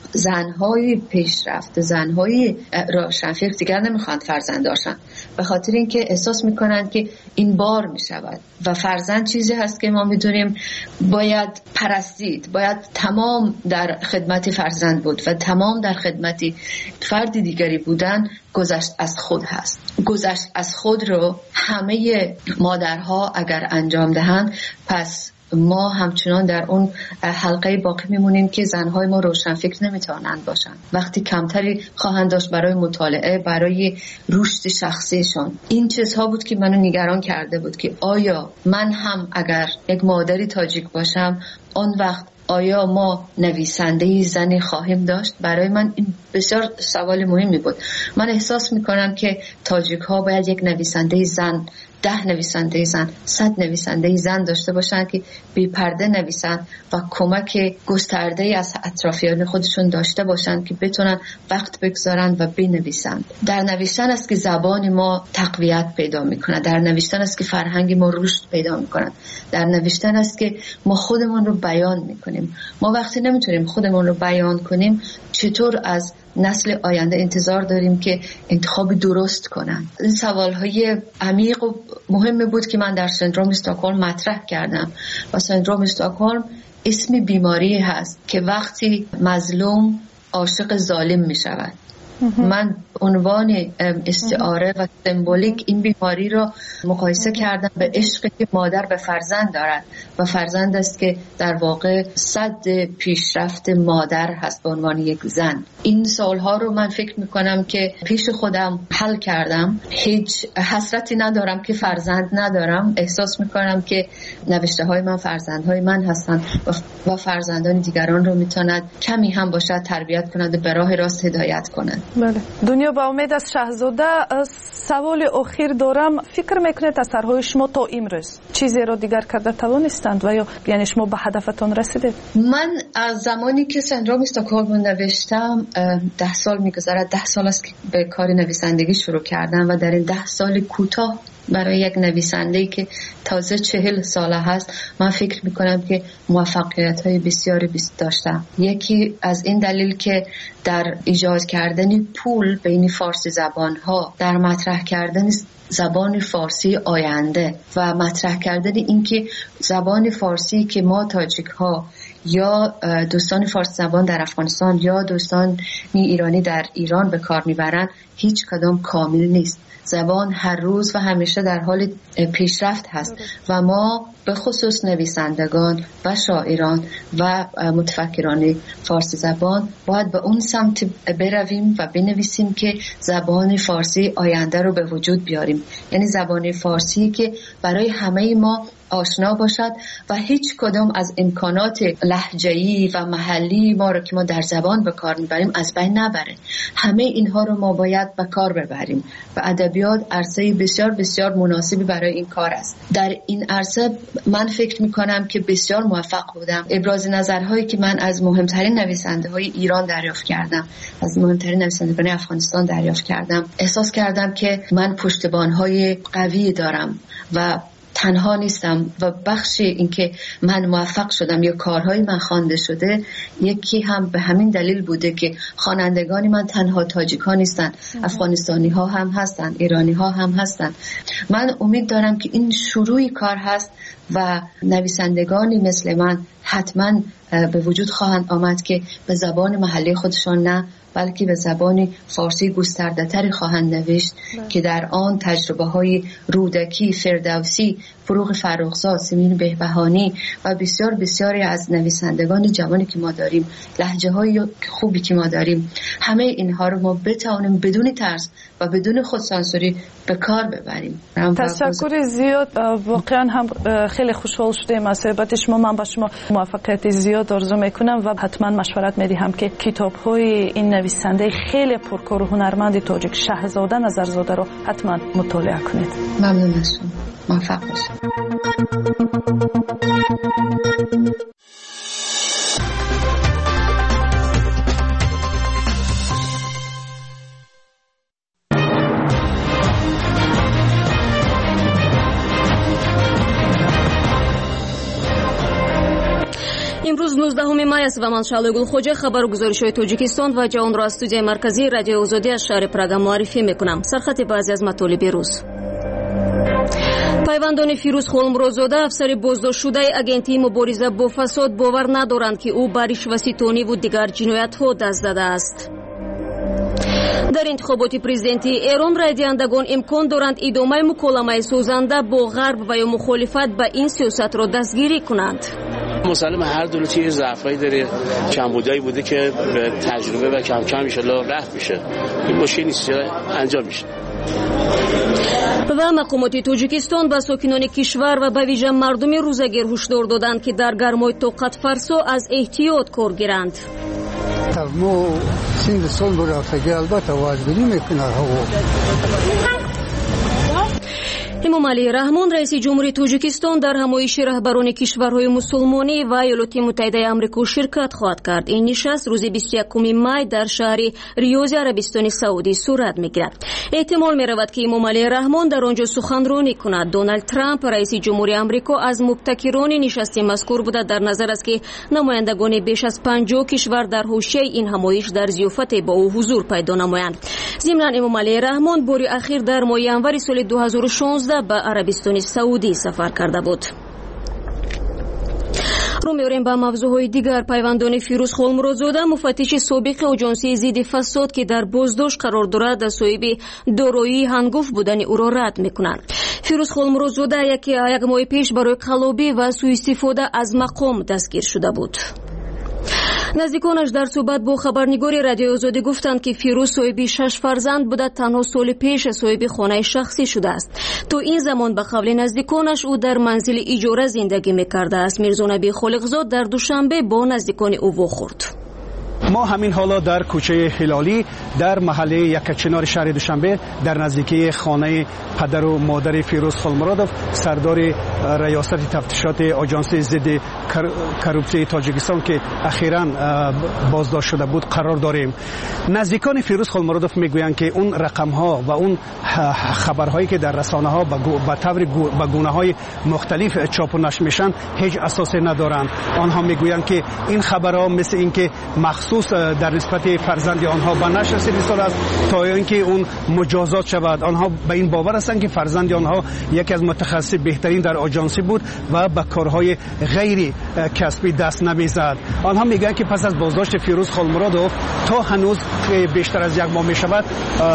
زنهای پیشرفته، زنهای روشنفکر دیگر نمیخوان فرزند داشتن، به خاطر اینکه احساس میکنند که این بار میشود و فرزند چیزی هست که ما میدونیم باید پرستید، باید تمام در خدمت فرزند بود و تمام در خدمت فرد دیگری بودن گذشت از خود هست. گذشت از خود رو همه مادرها اگر انجام دهند، پس ما همچنان در اون حلقه باقی میمونیم که زنهای ما روشنفکر نمیتوانند باشند. وقتی کمتری خواهند داشت برای مطالعه، برای رشد شخصیشون. این چیزها بود که منو نگران کرده بود که آیا من هم اگر یک مادری تاجیک باشم، آن وقت آیا ما نویسنده زنی خواهیم داشت؟ برای من این بسیار سوال مهمی بود. من احساس میکنم که تاجیک ها باید یک نویسنده زن، 10 نویسنده زن، 100 نویسنده زن داشته باشند که بی پرده نویسند و کمک گسترده از اطرافیان خودشون داشته باشند که بتونن وقت بگذارن و بنویسند. در نوشتن است که زبان ما تقویت پیدا میکنه، در نوشتن است که فرهنگ ما رشد پیدا میکنه، در نوشتن است که ما خودمون رو بیان میکنیم. ما وقتی نمیتونیم خودمون رو بیان کنیم، چطور از نسل آینده انتظار داریم که انتخاب درست کنن؟ این سوالهای عمیق و مهم بود که من در سندروم استکهلم مطرح کردم. و سندروم استکهلم اسم بیماری هست که وقتی مظلوم عاشق ظالم می شود. من عنوان استعاره و سمبولیک این بیماری را مقایسه کردم به عشقی که مادر به فرزند دارد و فرزند است که در واقع صد پیشرفت مادر هست به عنوان یک زن. این سوالها رو من فکر میکنم که پیش خودم حل کردم. هیچ حسرتی ندارم که فرزند ندارم. احساس میکنم که نوشته های من فرزندهای من هستند و فرزندان دیگران رو میتوند کمی هم باشد تربیت کنند و به راه راست هدایت کنند. بله. دنیا با امید از شاهزاده، سوال اخیر دارم. فکر میکنید اثرهای شما تا امروز چیزی رو دیگر کرده توانستند و یا یعنی شما به هدفتون رسیدید؟ من از زمانی که سندروم استکهلم نوشتم 10 سال میگذرد. 10 سال است که به کار نویسندگی شروع کردم و در این 10 سال کوتاه برای یک نویسنده که تازه 40 ساله هست، من فکر میکنم که موفقیت‌های بسیاری داشتم. یکی از این دلیل که در ایجاد کردن پول بین فارسی زبان‌ها، در مطرح کردن زبان فارسی آینده و مطرح کردن اینکه زبان فارسی که ما تاجیک‌ها یا دوستان فارسی زبان در افغانستان یا دوستان ایرانی در ایران به کار میبرند، هیچ کدام کامل نیست. زبان هر روز و همیشه در حال پیشرفت هست و ما به خصوص نویسندگان و شاعران و متفکران فارسی زبان باید به اون سمت برویم و بنویسیم که زبان فارسی آینده رو به وجود بیاریم. یعنی زبان فارسی که برای همه ما آشنا باشد و هیچ کدام از امکانات لهجه‌ای و محلی ما رو که ما در زبان به کار میبریم از بین نبره. همه اینها رو ما باید به کار ببریم و ادبیات عرصه بسیار بسیار مناسبی برای این کار است. در این عرصه من فکر میکنم که بسیار موفق بودم. ابراز نظرهایی که من از مهمترین نویسنده های ایران دریافت کردم، از مهمترین نویسندگان افغانستان دریافت کردم، احساس کردم که من پشتبان‌های قوی دارم و تنها نیستم و بخش این که من موفق شدم یا کارهای من خوانده شده یکی هم به همین دلیل بوده که خوانندگان من تنها تاجیک ها نیستن، افغانستانی ها هم هستن، ایرانی ها هم هستن. من امید دارم که این شروعی کار هست و نویسندگانی مثل من حتما به وجود خواهند آمد که به زبان محلی خودشان نه بلکه به زبان فارسی گسترده تری خواهند نوشت که در آن تجربه های رودکی، فردوسی، فروغ فرخزاد، سیمین بهبهانی و بسیار بسیاری از نویسندگان جوانی که ما داریم، لهجه های خوبی که ما داریم، همه اینها رو ما بتوانیم بدون ترس و بدون خودسانسوری به کار ببریم. تشکر زیاد. واقعا هم خیلی خوشحال شدیم از صحبت شما. من با شما موفقیت زیاد آرزو میکنم و حتما مشورت میدهم که کتاب های این نویسنده خیلی پرکار و هنرمند تاجیک شاهزاده نظرزاده رو حتما مطالعه کنید. ممنون از شما. موفق باشید. 19 مای است و من شعله گلخوجه خبر و گزارش‌های تاجیکستان و جهان را از استودیوی مرکزی رادیو آزادی از شهر پراگ معرفی میکنم. سرخط بعضی از مطالب روز. пайвандони Фирӯз Холмуродзода афсари боздошт шудаи агентии мубориза бо фасод бовар надоранд ки ӯ ба ришваситониву дигар ҷиноятҳо даст задааст. дар интихоботи президентии Эрон райдиҳандагон имкон доранд идомаи муколамаи созанда бо ғарб ва ё мухолифат ба ин сиёсатро дастгирӣ кунанд. مسلم هر دولتی یه ضعفایی داره، کمبودایی بوده که به تجربه و کم کم ان شاءالله رفع میشه. این مشکل نیست، انجام میشه. ва мақомоти Тоҷикистон ба сокинони кишвар ва ба виҷа мардуми рӯзагир ҳушдор доданд ки дар гармои тоқатфарсо аз эҳтиёт кор гиранд. мо синди сол бурафтаги албатта ваҷбинӣ мекунад ҳаво. эмомалии раҳмон раиси ҷумҳурии Тоҷикистон дар ҳамоиши раҳбарони кишварҳои мусулмонӣ ва Иёлоти Муттаҳидаи Амрико ширкат хоҳад кард. ин нишаст рӯзи 21 май дар шаҳри Риёзи Арабистони Саудӣ сурат мегирад. эҳтимол меравад ки эмомалии раҳмон дар он ҷо суханронӣ кунад. Дональд Трамп раиси ҷумҳурии Амрико аз мубтакирони нишасти мазкур буда дар назар аст ки намояндагони беш аз 50 кишвар дар ҳошияи ин ҳамоиш дар зиёфате ба ӯ ҳузур пайдо намоянд. зимнан эмомалии раҳмон бори ахир дар моҳи январи соли 2016 ба Арабистони Саудӣ сафар карда буд. рӯ меорем ба мавзӯъҳои дигар. пайвандони Фирӯз Холмуродзода муфаттиши собиқи оҷонсии зидди фасод ки дар боздошт қарор дорад соҳиби дороии ҳангуф будани ӯро рад мекунад. Фирӯз Холмуродзода як моҳи пеш барои қаллобӣ ва сӯистифода аз мақом дастгир шуда буд. наздиконаш дар суҳбат бо хабарнигори радиои озодӣ гуфтанд ки Фирӯз соҳиби 6 фарзанд буда танҳо соли пеш соҳиби хонаи шахсӣ шудааст. то ин замон ба қавли наздиконаш ӯ дар манзили иҷора зиндагӣ мекардааст. Мирзонабӣ Холиқзод дар душанбе бо наздикони ӯ вохӯрд. ما همین حالا در کوچه هلالی در محله یکچنار شهر دوشنبه در نزدیکی خانه پدر و مادر فیروز خولمرودوف سردار ریاست تفتیشات آژانس ضد کروپسیون تاجیکستان که اخیراً بازداشت شده بود قرار داریم. نزدیکان فیروز خولمرودوف میگویند که اون رقم‌ها و اون خبرهایی که در رسانه‌ها به طور به گونه‌های مختلف چاپ و نشر میشن هیچ اساسی ندارند. آنها میگویند که این خبرها مثل اینکه مخصوص در نسبت فرزند آنها به نشر رسیده است تا اینکه اون مجازات شود. آنها به این باور هستند که فرزند آنها یکی از متخصص بهترین در آژانسی بود و به کارهای غیر کسبی دست نمیزد. آنها میگن که پس از بازداشت فیروز خولمرودوف تا هنوز بیشتر از یک ماه میشود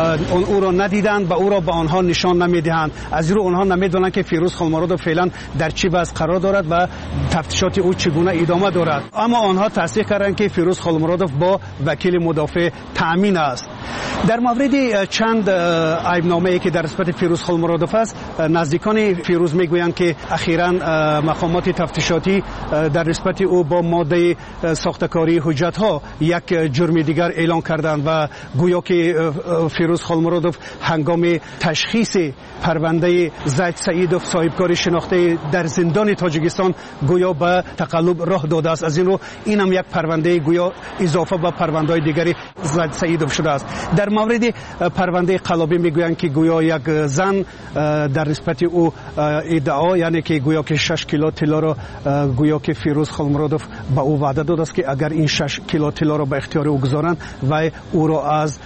او را ندیدند و او را به آنها نشان نمیدهند. از رو آنها نمیدونند که فیروز خولمرودوف فعلا در چه وضع قرار دارد و تفتیشات او چگونه ادامه دارد. اما آنها تصدیق کردند که فیروز خولمرودوف با وکیل مدافع تأمین است. در مورد چند عیبنامه‌ای که در نسبت فیروز خولمرودوف است، نزدیکان فیروز میگویند که اخیراً مقامات تفتیشاتی در نسبت او با ماده ساختکاری حجت‌ها یک جرم دیگر اعلان کردند و گویا که فیروز خولمرودوف هنگام تشخیص پرونده زید سعیدوف صاحبکار شناخته در زندان تاجیکستان گویا به تقلب راه داده است. از این رو این هم یک پرونده گویا اضافه به پرونده‌های دیگری زید سعیدوف شده است. در مورد پرونده قلابی میگویند که گویا یک زن در نسبت او ادعا یعنی که گویا که 6 کیلو طلا را گویا که فیروز خولمرودوف به او وعده داده است که اگر این 6 کیلو طلا را به اختیار او گذارند و او را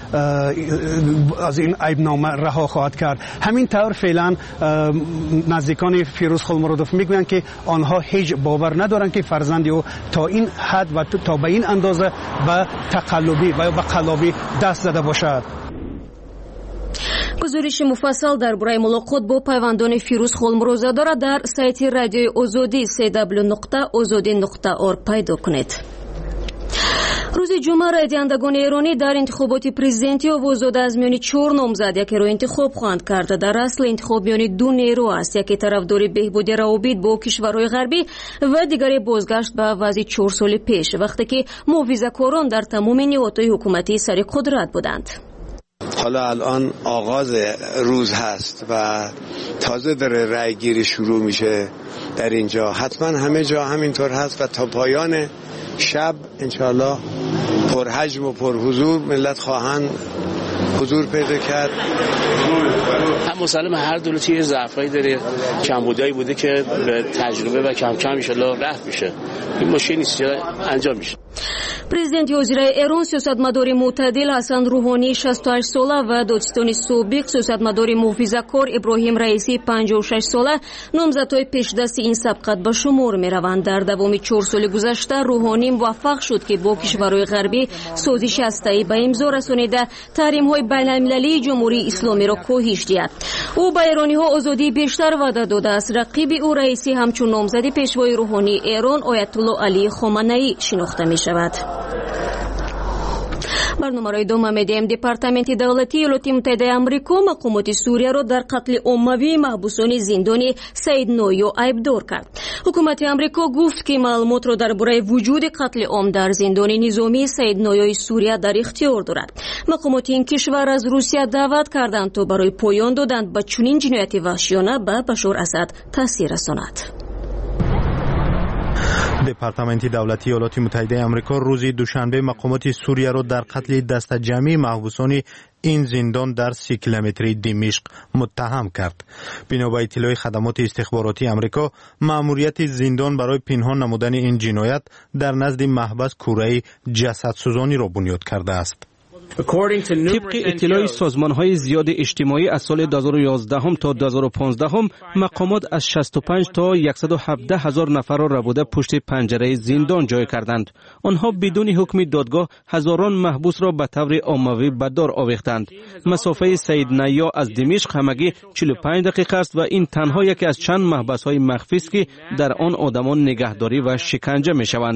از این عیبنامه رها خواهد کرد. همین طور فعلا نزدیکان فیروز خولمرودوف میگویند که آنها هیچ باور ندارند که فرزند او تا این حد و تا به این اندازه به تقلبی و به قلابی دست زده باشد. گزارش مفصل درباره ملاقات با پیوندان فیروز خولمرودزاده را در سایت رادیوی آزادی www.azadi.org پیدا کنید. روزی جمعه رایدهندگان ایرانی در انتخابات پرزیدنتی آواز داده از میان 4 نامزد یکی را انتخاب خواهند کرد. در اصل انتخاب میان 2 نیرو است، یکی طرفدار بهبود روابط با کشورهای غربی و دیگری بازگشت به وضع 4 سال پیش وقتی که محافظه‌کاران در تمام نهادهای حکومتی سر قدرت بودند. حالا الان آغاز روز هست و تازه داره رأی گیری شروع میشه در اینجا. حتما همه جا همینطور هست و تا پایان شب انشاءالله پرحجم و پرحضور ملت خواهند حضور پیدا کرد. هم مسلم هر دولتی ضعفایی داره، کمبودایی بوده که به تجربه و کم کم ان شاء الله رفع میشه. این مشکلی نیست که انجام میشه. президенти ҳозираи эрон сиёсатмадори мӯътадил ҳасан рӯҳонӣ 68 сола ва додистони собиқ сиёсатмадори муҳофизакор иброҳим раисӣ 56 сола номзадҳои пешдасти ин сабқат ба шумор мераванд. дар давоми 4 соли гузашта рӯҳонӣ муваффақ шуд ки бо кишварҳои ғарбӣ созиши ҳастаӣ ба имзо расонида таҳримҳои байналмилалии ҷумҳурии исломиро коҳиш диҳад. ӯ ба эрониҳо озодии бештар ваъда додааст. рақиби ӯ раисӣ ҳамчун номзади пешвои рӯҳонии эрон оятулло алии хоманаӣ шинохта мешавад. барномаро идома медиҳем. департаменти давлатии иёлоти муттаҳидаи амрико мақомоти сурияро дар қатли оммавии маҳбусони зиндони саидноё айбдор кард. ҳукумати амрико гуфт ки маълумотро дар бораи вуҷуди қатли ом дар зиндони низомии саидноёи сурия дар ихтиёр дорад. мақомоти ин кишвар аз русия даъват карданд то барои поён додан ба чунин ҷинояти ваҳшиёна ба Башор Асад таъсир расонад. департаменти давлатии иёлоти муттаҳидаи амрико рӯзи душанбе мақомоти сурияро дар қатли дастаҷамъии маҳбусони ин зиндон дар 30 километри Димишқ муттаҳам кард. бино ба иттилои хадамоти истихборотии амрико, маъмурияти зиндон барои пинҳон намудани ин ҷиноят дар назди маҳбас кураи ҷасадсӯзониро бунёд кардааст. طبق اطلاع سازمان‌های زیاد اجتماعی از سال 2011 تا 2015 مقامات از 65 تا 117 هزار نفر را ربوده پشت پنجره زندان جای کردند. آنها بدون حکم دادگاه هزاران محبوس را به طور عمومی به دار آویختند. مسافه سیدنیا از دمشق همگی 45 دقیقه است و این تنها یکی از چند محبس‌های مخفی است که در آن آدمان نگهداری و شکنجه می‌شوند.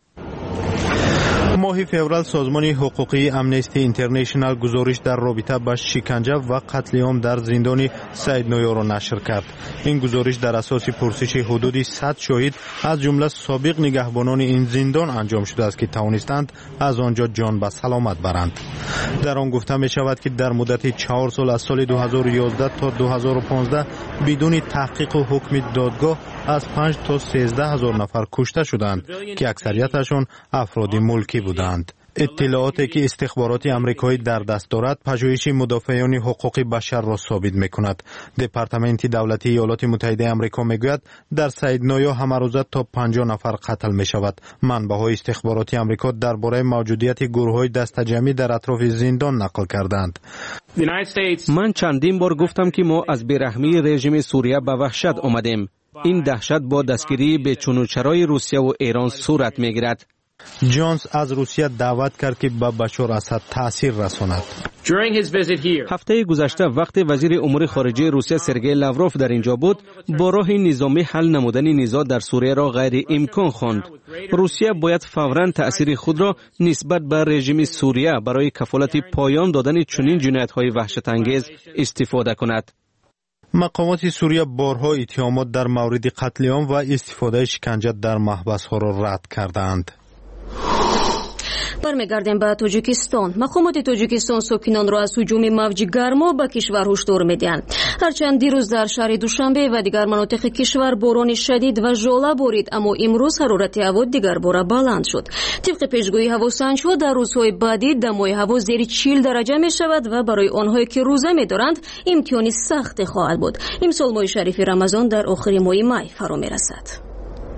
ماه فوریه سازمان حقوقی امنستی اینترنشنال گزارش در رابطه با شکنجه و قتل عام در زندان سیدنیا را نشر کرد. این گزارش در اساس پرسش حدود 100 شاهد از جمله سابق نگهبانان این زندان انجام شده است که توانستند از آنجا جان به سلامت برند. در آن گفته می شود که در مدت 4 سال از سال 2011 تا 2015 بدون تحقیق و حکم دادگاه از 5 تا 13 هزار نفر کشته شدند که اکثریتشان افراد ملکی بودند. اطلاعاتی که استخبارات آمریکایی در دست دارد پژوهش مدافعان حقوق بشر را ثابت می‌کند. دپارتمنت دولتی ایالات متحده آمریکا میگوید در سیدنیا همه روزه تا 50 نفر قتل می‌شود. منبع‌های استخباراتی آمریکا درباره موجودیت گروه‌های دسته‌جمعی در اطراف زندان نقل کردند. من چندین بار گفتم که ما از بیرحمی رژیم سوریه به وحشت آمدیم. این دهشت با دستگیری به چونوچرای روسیه و ایران صورت می‌گیرد. جونز از روسیه دعوت کرد که به بشار اسد تأثیر رساند. هفته گذشته وقتی وزیر امور خارجه روسیه سرگئی لاوروف در اینجا بود، با راه نظامی حل نمودن نزاع در سوریه را غیر امکان خواند. روسیه باید فوراً تأثیر خود را نسبت به رژیم سوریه برای کفالت پایان دادن چنین جنایت‌های وحشت‌انگیز استفاده کند. مقامات سوریه بارها اتهامات در مورد قتل عام و استفاده شکنجه در محبس‌ها را رد کردند. برمیگردیم به تاجیکستان. مقامات تاجیکستان ساکنان را از هجوم موج گرما به کشور هشدار میدهند. هرچند دیروز در شهر دوشنبه و دیگر مناطق کشور باران شدید و ژاله بارید، اما امروز حرارت هوا دیگر باره بلند شد. طبق پیشگویی هواسنج‌ها در روزهای بعدی دمای هوا زیر 40 درجه می شود و برای آنهایی که روزه می دارند امتحانی سخت خواهد بود. امسال ماه شریف رمضان در آخر ماه می فرا می رسد.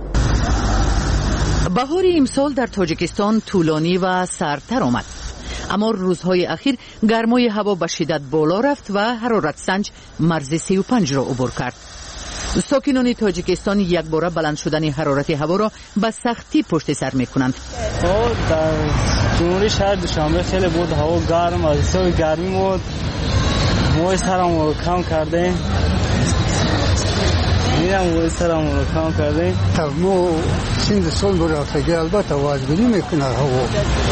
بهار امسال در تاجیکستان طولانی و سردتر آمد، اما روزهای اخیر گرمای هوا به شدت بالا رفت و حرارت سنج مرز 35 را عبور کرد. ساکنان تاجیکستان یک باره بلند شدن حرارت هوا را به سختی پشت سر می‌کنند. در جمهوری شهر دوشنبه خیلی بود هوا گرم، از حساب گرمی بود موی سرم رو کم کرده. میرم سلام رو کام کردیم. ما سند سال برفتگی البته واجبی میکنه هوا.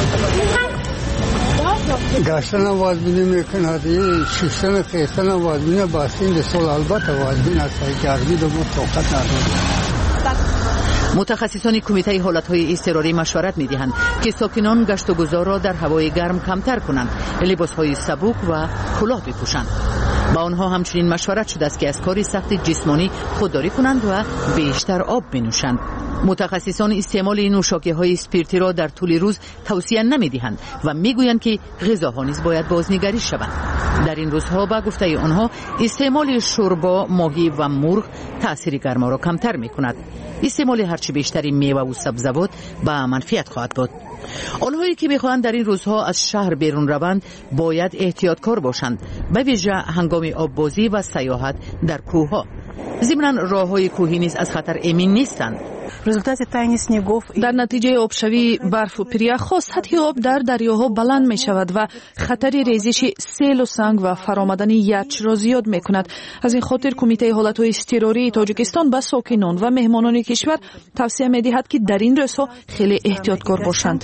گشتن واجبی میکنه، شستن خیستن واجبی با سند سال البته واجبی است. گرمی دو طاقت نداره. متخصصان کمیته حالتهای اضطراری مشورت می‌دهند که ساکنان گشت و گذار را در هوای گرم کمتر کنند، لباس‌های سبک و کلاه بپوشند. با آنها همچنین مشورت شده است که از کار سخت جسمانی خودداری کنند و بیشتر آب بنوشند. متخصصان استعمال این نوشاکی‌های اسپریتی را در طول روز توصیه نمی‌دهند و می‌گویند که غذاها نیز باید بازنگری شوند. در این روزها با گفته آنها استعمال شوربا، ماهی و مرغ تأثیر گرما را کمتر می‌کند. استعمال هرچه بیشتری میوه و سبزیجات با منفعت خواهد بود. آنهایی که می‌خواهند در این روزها از شهر بیرون روند باید احتیاطکار باشند، به ویژه هنگام آببازی و سیاحت در کوه‌ها. ضمناً راه‌های کوهی نیز از خطر امن نیستند. در نتیجه آبشوی برف و پریخ‌ها سطح آب در دریاها بلند می شود و خطر ریزش سیل و سنگ و فرآمدن یخ را زیاد می کند. از این خاطر کمیته حالت‌های اضطراری تاجیکستان به ساکنان و مهمانان کشور توصیه می دهد که در این روزها خیلی احتیاطکار باشند.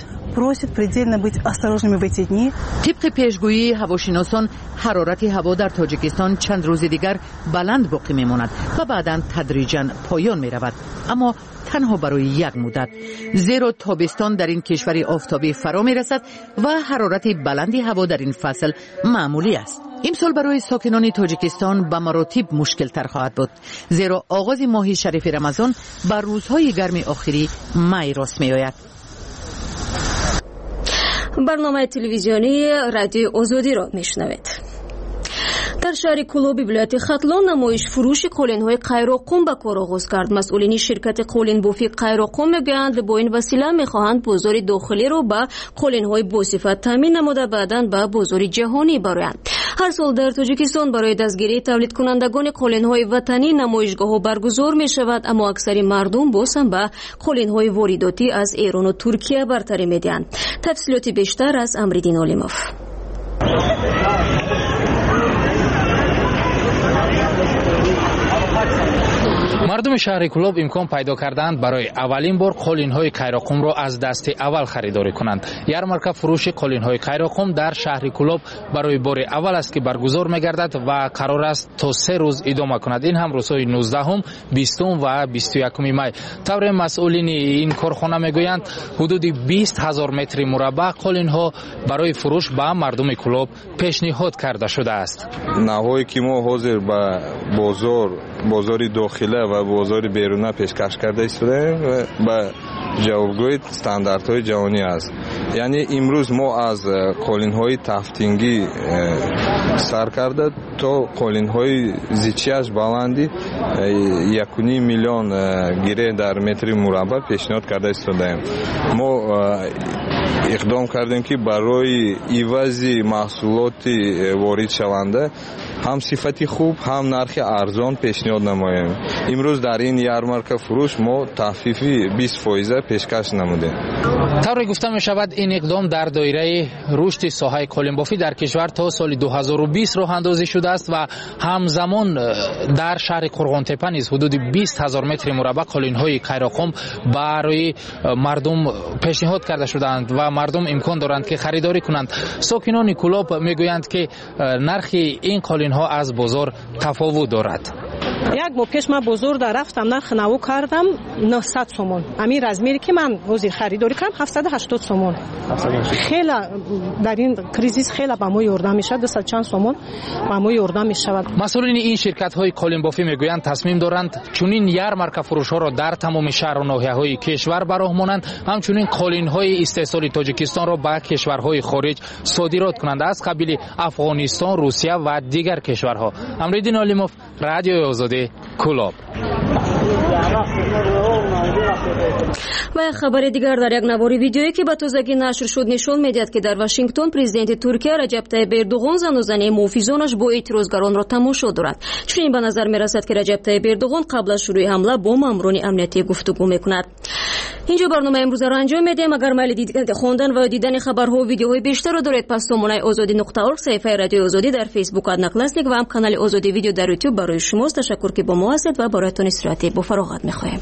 طبق پیشگویی هواشناسان حرارت هوا در تاجیکستان چند روز دیگر بلند باقی میماند و بعداً تدریجاً پایان می رود، اما تنها برای یک مدت، زیرا تابستان در این کشور آفتابی فرا می رسد و حرارت بلند هوا در این فصل معمولی است. امسال برای ساکنان تاجیکستان به مراتب مشکل تر خواهد بود، زیرا آغاز ماه شریف رمضان بر روزهای گرم آخری مای راست می آید. برنامه تلویزیونی رادیو آزادی را میشنوید. در شهر کلوب ولایت ختلان نمایش فروش قالین‌های قیراقم به کار آغاز کرد. مسئولین شرکت قالین بافی قیراقم میگویند با این وسیله میخواهند بازار داخلی را به قالین‌های باصفت تامین نموده بعداً به بازار جهانی بروند. هر سال در تاجیکستان برای دستگیری تولید کنندگان قالین‌های وطنی نمایشگاه‌ها برگزار می‌شود، اما اکثر مردم بازم به قالین‌های وارداتی از ایران و ترکیه برتری می‌دهند. تفصیلات بیشتر از امریدین علیموف. مردم شهر کلوب امکان پیدا کردند برای اولین بار قالین‌های قیراقم را از دست اول خریداری کنند. یارمارک فروش قالین‌های قیراقم در شهر کلوب برای بار اول است که برگزار می‌گردد و قرار است تا 3 روز ادامه کند. این هم روزهای 19، 20 و 21 می. طور مسئولین این کارخانه میگویند حدود 20,000 متر مربع قالین‌ها برای فروش به مردم کلوب پیشنهاد کرده شده است. نهایی که ما حاضر به بازار داخلی و بازار بیرون پیشکش کرده ایستادیم و به جوابگوی استانداردهای جهانی است. یعنی امروز ما از قالین‌های تفتینگی سر کرده تا قالین‌های زیچیش بلندی 1.5 میلیون گیره در متر مربع پیشنهاد کرده ایستادیم. ما اقدام کردیم که برای عوض محصولات وارد شونده هم صفتی خوب هم نرخ ارزان پیشنهاد نماییم. امروز در این یارمارک فروش ما تخفیفی 20% پیشکش نمودیم. طوری گفته می شود این اقدام در دایره رشد ساحه قالین بافی در کشور تا سال 2020 راه اندازی شده است و همزمان در شهر قرغانتپه نیز حدود 20,000 متر مربع قالین‌های قیراقم برای مردم پیشنهاد کرده شدند و مردم امکان دارند که خریداری کنند. ساکنان کلوب میگویند که نرخ این قالین‌ها از بازار تفاوت دارد. یک ماه پیش من بازار در رفتم نرخ نو کردم 900 سومون. امیر رزمیری که من روزی خریداری کردم 780 سومون. خیلی در این کریزیس خیلی به ما یاردم میشه، 200 چند سومون به ما یاردم میشود. مسئولین این شرکت‌های قالین بافی میگویند تصمیم دارند چنین یارمارک فروش‌ها را در تمام شهر و ناحیه‌های کشور براهمانند، همچنین قالین‌های استحصالی تاجیکستان را به کشورهای خارج صادرات کنند از قبیل افغانستان، روسیه و دیگر کشورها. امریدین علیموف، رادیو آزادی، کلوب. و یک خبر دیگر در یک نوار ویدیویی که به تازگی نشر شد نشان می‌دهد که در واشنگتن پرزیدنت ترکیه رجب طیب اردوغان زن و زنی محافظانش با اعتراضگران را تماشا دارد. چنین به نظر می‌رسد که رجب طیب اردوغان قبل از شروع حمله با ماموران امنیتی گفتگو می‌کند. اینجا برنامه امروز را انجام می‌دهیم. اگر میل خواندن و دیدن خبرها و ویدیوهای بیشتر را دارید، پس سامانه azadi.org، صفحه رادیو آزادی در فیسبوک ادناکلاسیک و هم کانال آزادی ویدیو در یوتیوب برای شماست. تشکر که با ما هستید و برایتان استراحت با فراغت می‌خواهیم.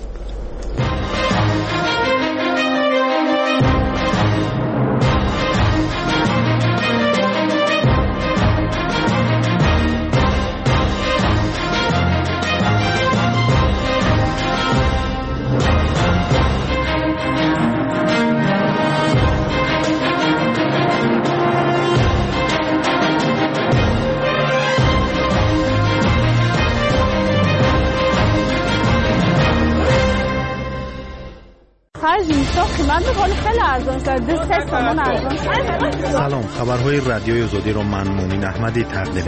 ارزان شد. 3 تومان ارزان شد. سلام، خبرهای رادیوی آزادی رو من مومین احمدی تقدیم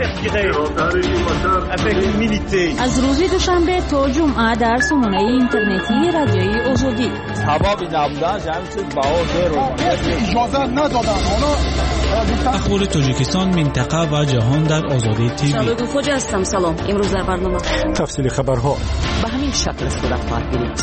می‌کنم. از روز دوشنبه تا جمعه در سامانه اینترنتی رادیوی آزادی. هوا نبودن همین چیز باور اجازه ندادن. اخبار تاجیکستان، منطقه و جهان در آزادی تیوی. شالوگو خوجا هستم. سلام. امروز در برنامه تفصیل خبرها به همین شکل صورت خواهد گرفت.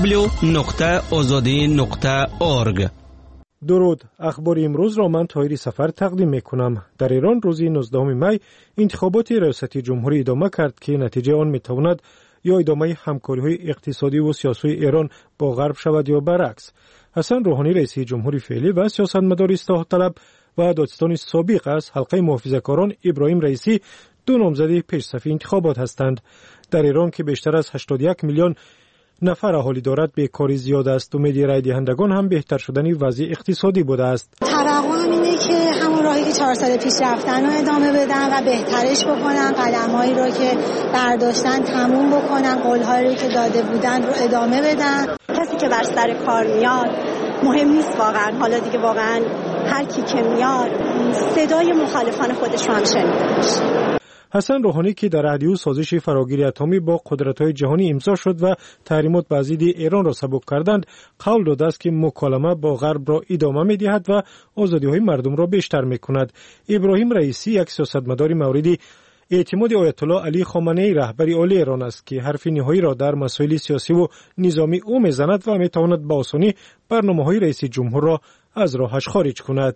www.azadi.org. درود. اخبار امروز را من طاهری سفر تقدیم میکنم. در ایران روز 19 می انتخابات ریاستی جمهوری ادامه کرد که نتیجه آن میتواند یا ادامه همکاری‌های اقتصادی و سیاسی ایران با غرب شود یا برعکس. حسن روحانی رئیس جمهوری فعلی و سیاستمدار اصلاح طلب و دادستان سابق از حلقه محافظه‌کاران ابراهیم رئیسی دو نامزد پیش‌صف انتخابات هستند. در ایران که بیشتر از 81 میلیون نفر اهالی دارد بیکاری زیاد است. امید رای دهندگان هم بهتر شدن وضع اقتصادی بوده است. توقعم اینه که همون راهی که 4 سال پیش رفتن رو ادامه بدن و بهترش بکنن، قدم‌هایی رو که برداشتن تموم بکنن، قول‌هایی رو که داده بودن رو ادامه بدن. کسی که بر سر کار میاد مهم نیست واقعا. حالا دیگه واقعا هر کی که میاد صدای مخالفان خودش رو هم شنیده باشه. حسن روحانی که در رادیو سازش فراگیری اتمی با قدرت‌های جهانی امضا شد و تحریمات به ضد ایران را سبک کردند، قول داده است که مکالمه با غرب را ادامه می‌دهد و آزادی‌های مردم را بیشتر می‌کند. ابراهیم رئیسی یک سیاستمدار مورد اعتماد آیت الله علی خامنه‌ای رهبر عالی ایران است که حرف نهایی را در مسائل سیاسی و نظامی او می‌زند و می‌تواند با آسانی برنامه‌های رئیس جمهور را از راهش خارج کند.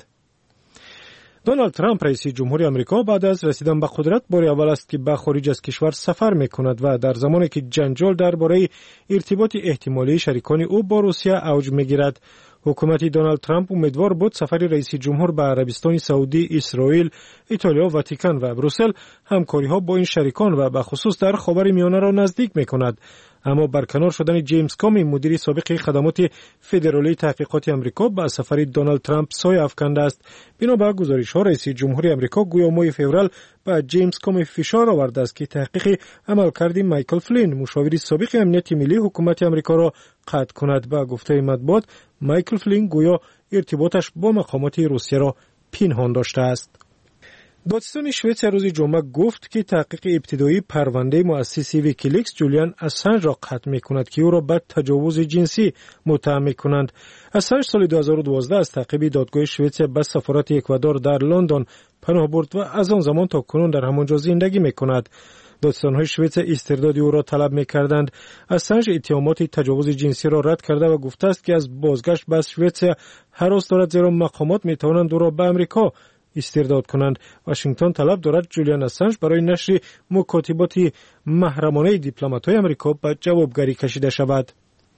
دونالد ترامپ رئیس جمهوری آمریکا بعد از رسیدن به قدرت بار اول است که به خارج از کشور سفر می‌کند و در زمانی که جنجال درباره ارتباط احتمالی شریکان او با روسیه اوج می‌گیرد. حکومت دونالد ترامپ امیدوار بود سفر رئیس جمهور به عربستان سعودی، اسرائیل، ایتالیا، واتیکان و بروسل همکاری‌ها با این شریکان و به خصوص در خاورمیانه را نزدیک می‌کند. اما برکنار شدن جیمز کامی مدیر سابق خدمات فدرالی تحقیقات آمریکا به سفر دونالد ترامپ سایه افکنده است. بنا به گزارش‌ها رئیس جمهوری آمریکا گویا ماه فوریه به جیمز کامی فشار آورده است که تحقیق عملکرد مایکل فلین مشاور سابق امنیت ملی حکومت آمریکا را قطع کند. به گفته مطبوعات مایکل فلین گویا ارتباطش با مقامات روسیه را پنهان داشته است. دادستان شوئد روز جمعه گفت که تحقیق ابتدایی پرونده مؤسس ویکیلیکس جولیان اسانژ را قطع می‌کند که او را به تجاوز جنسی متهم می‌کنند. اسانژ سال 2012 از تعقیب دادگاه شوئد به سفارت اکوادور در لندن پناه برد و از آن زمان تا کنون در همانجا زندگی می‌کند. دادستان‌های شوئد استرداد او را طلب می‌کردند. اسانژ اتهامات تجاوز جنسی را رد کرده و گفته است که از بازگشت به شوئد هراس دارد، زیرا مقامات می‌توانند او را به آمریکا استرداد کنند. واشنگتن طلب دارد جولیان اسانژ برای نشر مکاتبات محرمانه دیپلمات‌های آمریکا به جوابگری کشیده شود.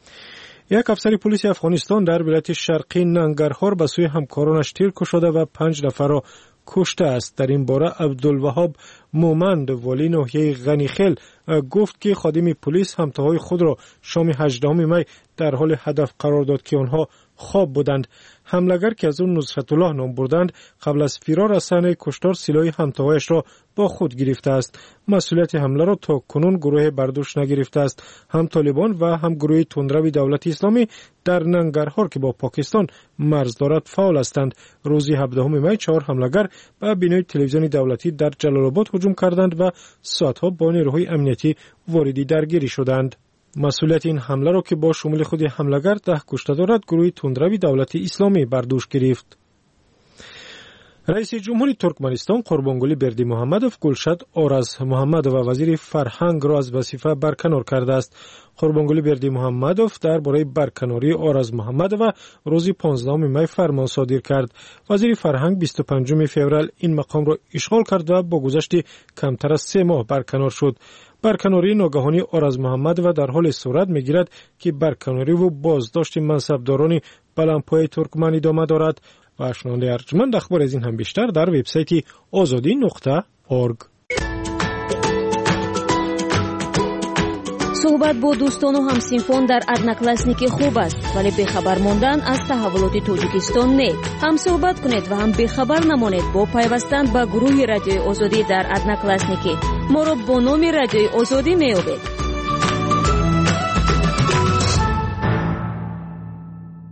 یک افسر پلیس افغانستان در ولایت شرقی ننگرهار به سوی همکارانش تیر کشیده و 5 نفر را کشته است. در این باره عبدالوهاب مومند والی ناحیه غنیخیل گفت که خادم پلیس همتاهای خود را شام 18 می در حال هدف قرار داد که آنها خواب بودند. حمله‌گر که از اون نصرت الله نام بردند قبل از فرار از صحنه کشتار سلاح همتاهایش را با خود گرفته است. مسئولیت حمله را تا کنون گروه برداشت نگرفته است. هم طالبان و هم گروه تندرو دولت اسلامی در ننگرهار که با پاکستان مرز دارد فعال هستند. روز 17 می 4 حمله‌گر به بینای تلویزیون دولتی در جلال آباد هجوم کردند و ساعتها با نیروهای امنیتی واردی درگیری شدند. مسئولیت این حمله را که با شمول خود حمله‌گر 10 کشته دارد گروه تندرو دولت اسلامی بر دوش گرفت. رئیس جمهوری ترکمنستان قربانگلی بردیمحمدوف گلشد آرز محمدوف و وزیر فرهنگ را از وظیفه برکنار کرده است. قربانگلی بردیمحمدوف درباره برکناری آرز محمدوف روز 15 می فرمان صادر کرد. وزیر فرهنگ 25 فوریه این مقام را اشغال کرد و با گذشت کمتر از 3 ماه برکنار شد. برکناری ناگهانی آرز محمدوف در حال صورت می‌گیرد که برکناری و بازداشت منصبداران بلندپایه ترکمن ادامه دارد. و شنونده ارجمند اخبار از این هم بیشتر در وبسایت azadi.org. صحبت با دوستان و همسینفان در ادناکلاسنیکی خوب است، ولی بخبر ماندن از تحولات تاجیکستان نه. هم صحبت کنید و هم بخبر نمانید با پیوستن به گروه رادیوی آزادی در ادناکلاسنیکی. ما را با نام رادیوی آزادی می‌یابید.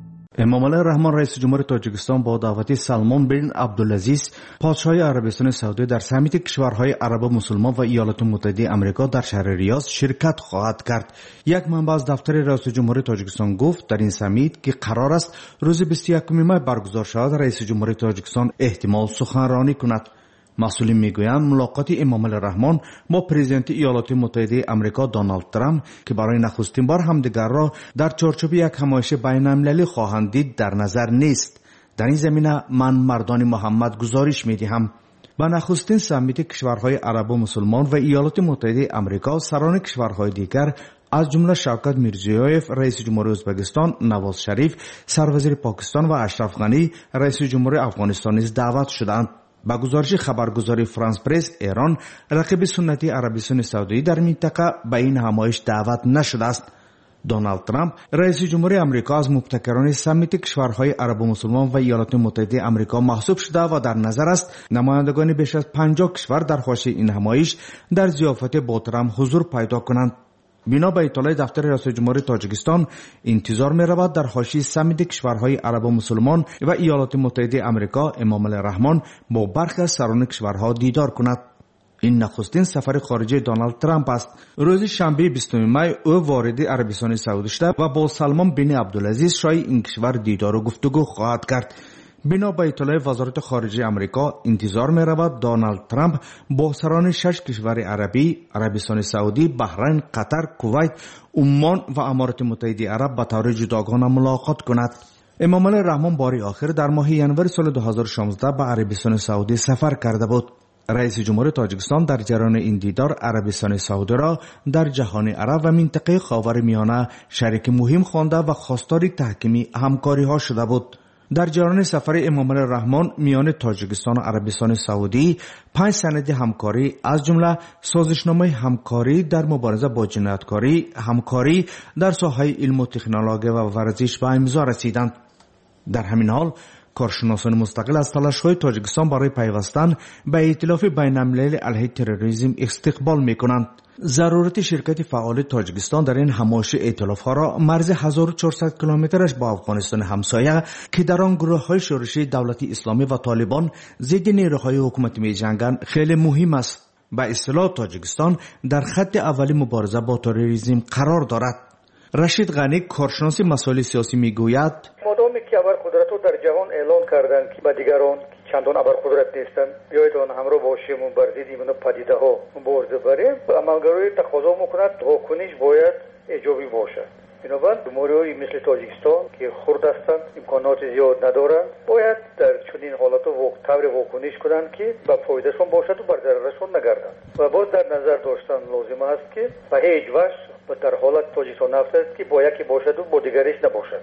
امامالله رحمان رئیس جمهور تاجیکستان با دعوت سلمان بن عبدالعزیز پادشاه عربستان سعودی در سمیت کشورهای عرب و مسلمان و ایالات متحده آمریکا در شهر ریاض شرکت خواهد کرد. یک منبع از دفتر رئیس جمهور تاجیکستان گفت در این سمیت که قرار است روز 21 مای برگزار شود، رئیس جمهور تاجیکستان احتمال سخنرانی کند. مسئولین میگویند ملاقات امامالله رحمان با پرزیدنت ایالات متحده آمریکا دونالد ترامپ که برای نخستین بار همدیگر را در چارچوب یک همایش بین‌المللی خواهند دید در نظر نیست. در این زمینه من مردان محمد گزارش میدهم با نخستین سمیت کشورهای عرب و مسلمان و ایالات متحده آمریکا سران کشورهای دیگر از جمله شوکت میرزیویف رئیس جمهور ازبکستان، نواز شریف سروزیر پاکستان و اشرف غنی رئیس جمهور افغانستان نیز دعوت شدند. با گزارش خبرگزاری فرانس پرس، ایران رقیب سنتی عربستان سعودی در منطقه به این همایش دعوت نشده است. دونالد ترامپ رئیس جمهور آمریکا از مبتکران سمیت کشورهای عرب و مسلمان و ایالات متحده آمریکا محسوب شده و در نظر است نمایندگان بیش از 50 کشور در حاشیه این همایش در ضیافت با ترامپ حضور پیدا کنند. بنا به اطلاع دفتر رئیس جمهور تاجیکستان انتظار می رود در حاشیه سمیت کشورهای عرب و مسلمان و ایالات متحده آمریکا امامالله رحمان با برخی از سران کشورها دیدار کند. این نخستین سفر خارجی دونالد ترامپ است. روز شنبه 20 می او وارد عربستان سعودی شد و با سلمان بن عبدالعزیز شاه این کشور دیدار و گفتگو خواهد کرد. بنا به اطلاع وزارت خارجه آمریکا انتظار می رود دونالد ترامپ با سران 6 کشور عربی، عربستان سعودی، بحرین، قطر، کویت، عمان و امارات متحده عرب به طور جداگانه ملاقات کند. امامالله رحمان باری آخر در ماه ینور سال 2016 به عربستان سعودی سفر کرده بود. رئیس جمهور تاجیکستان در جریان این دیدار عربستان سعودی را در جهان عرب و منطقه خاورمیانه شریک مهم خوانده و خواستار تحکیم همکاری ها شده بود. در جریان سفر امامالله رحمان میان تاجیکستان و عربستان سعودی 5 سند همکاری از جمله سازشنامه همکاری در مبارزه با جنایتکاری، همکاری در ساحه علم و تکنولوژی و ورزش به امضا رسیدند. در همین حال کارشناسان مستقل از تلاش‌های تاجیکستان برای پیوستن به ائتلاف بین‌المللی علیه تروریسم استقبال می‌کنند. ضرورت شرکت فعال تاجیکستان در این همایش ائتلاف‌ها را مرز 1400 کیلومترش با افغانستان همسایه که در آن گروه‌های شورشی دولت اسلامی و طالبان ضد نیروهای حکومت می‌جنگند خیلی مهم است. به اصطلاح تاجیکستان در خط اولی مبارزه با تروریسم قرار دارد. رشید غنی کارشناس مسائل سیاسی میگوید مادامی که ابرقدرت‌ها در جهان اعلان کردند که با دیگران چندان ابرقدرت نیستند بیایید همراه باشیم و بر ضد این پدیده‌ها مبارزه بریم. عملگرایی تقاضا می‌کند واکنش باید ایجابی باشد. بنابراین جمهوری‌های مثل تاجیکستان که خرد هستند، امکانات زیاد ندارند، باید در چنین حالات طور واکنش کنند که به فایدهشان باشد و بر ضررشان نگردند. و باز در نظر داشتن لازم است که به هیچ وجه و در حالت تاجیکستان نفسد که با یکی باشد و با دیگریش نباشد.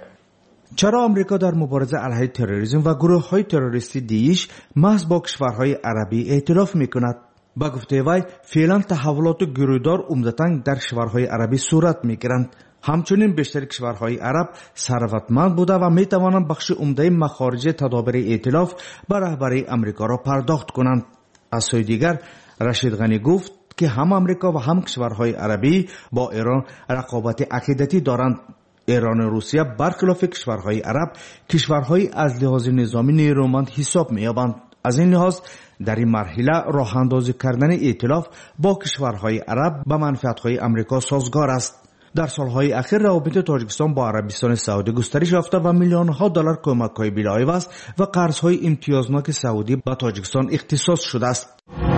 چرا آمریکا در مبارزه علیه تروریسم و گروه‌های تروریستی دیگیش محض با کشورهای عربی ائتلاف می‌کند؟ با گفته وی فعلا تحولات گروهدار عمدتاً در کشورهای عربی صورت می‌گیرند. همچنین بیشتر کشورهای عرب ثروتمند بوده و می‌توانند بخش عمده مخارج تدابیر ائتلاف به رهبری آمریکا را پرداخت کنند. از سوی دیگر رشید غنی گفت که هم آمریکا و هم کشورهای عربی با ایران رقابت عقیدتی دارند. ایران و روسیه برخلاف کشورهای عرب کشورهای از لحاظ نظامی نیرومند حساب می‌یابند. از این لحاظ در این مرحله راه اندازی کردن ائتلاف با کشورهای عرب به منفعت‌های آمریکا سازگار است. در سالهای اخیر روابط تاجیکستان با عربستان سعودی گسترش یافته و میلیون‌ها دلار کمک‌های بلاعوض و قرض‌های امتیازناک سعودی به تاجیکستان اختصاص شده است.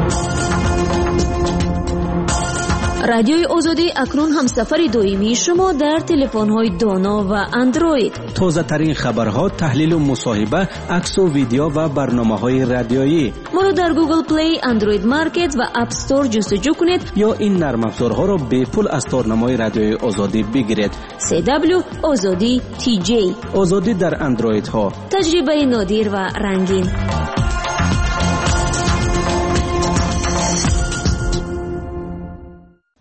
رادیوی آزادی اکنون هم سفر دائمی شما در تلفن‌های دانا و اندروید. تازه ترین خبرها، تحلیل و مصاحبه، عکس و ویدیو و برنامه‌های رادیویی. ما رو در گوگل پلی، اندروید مارکت و اپ استور جستجو کنید یا این نرم افزارها را به پول از تارنمای رادیوی آزادی بگیرید. CW آزادی TJ. آزادی در اندروید ها. تجربه نادر و رنگین.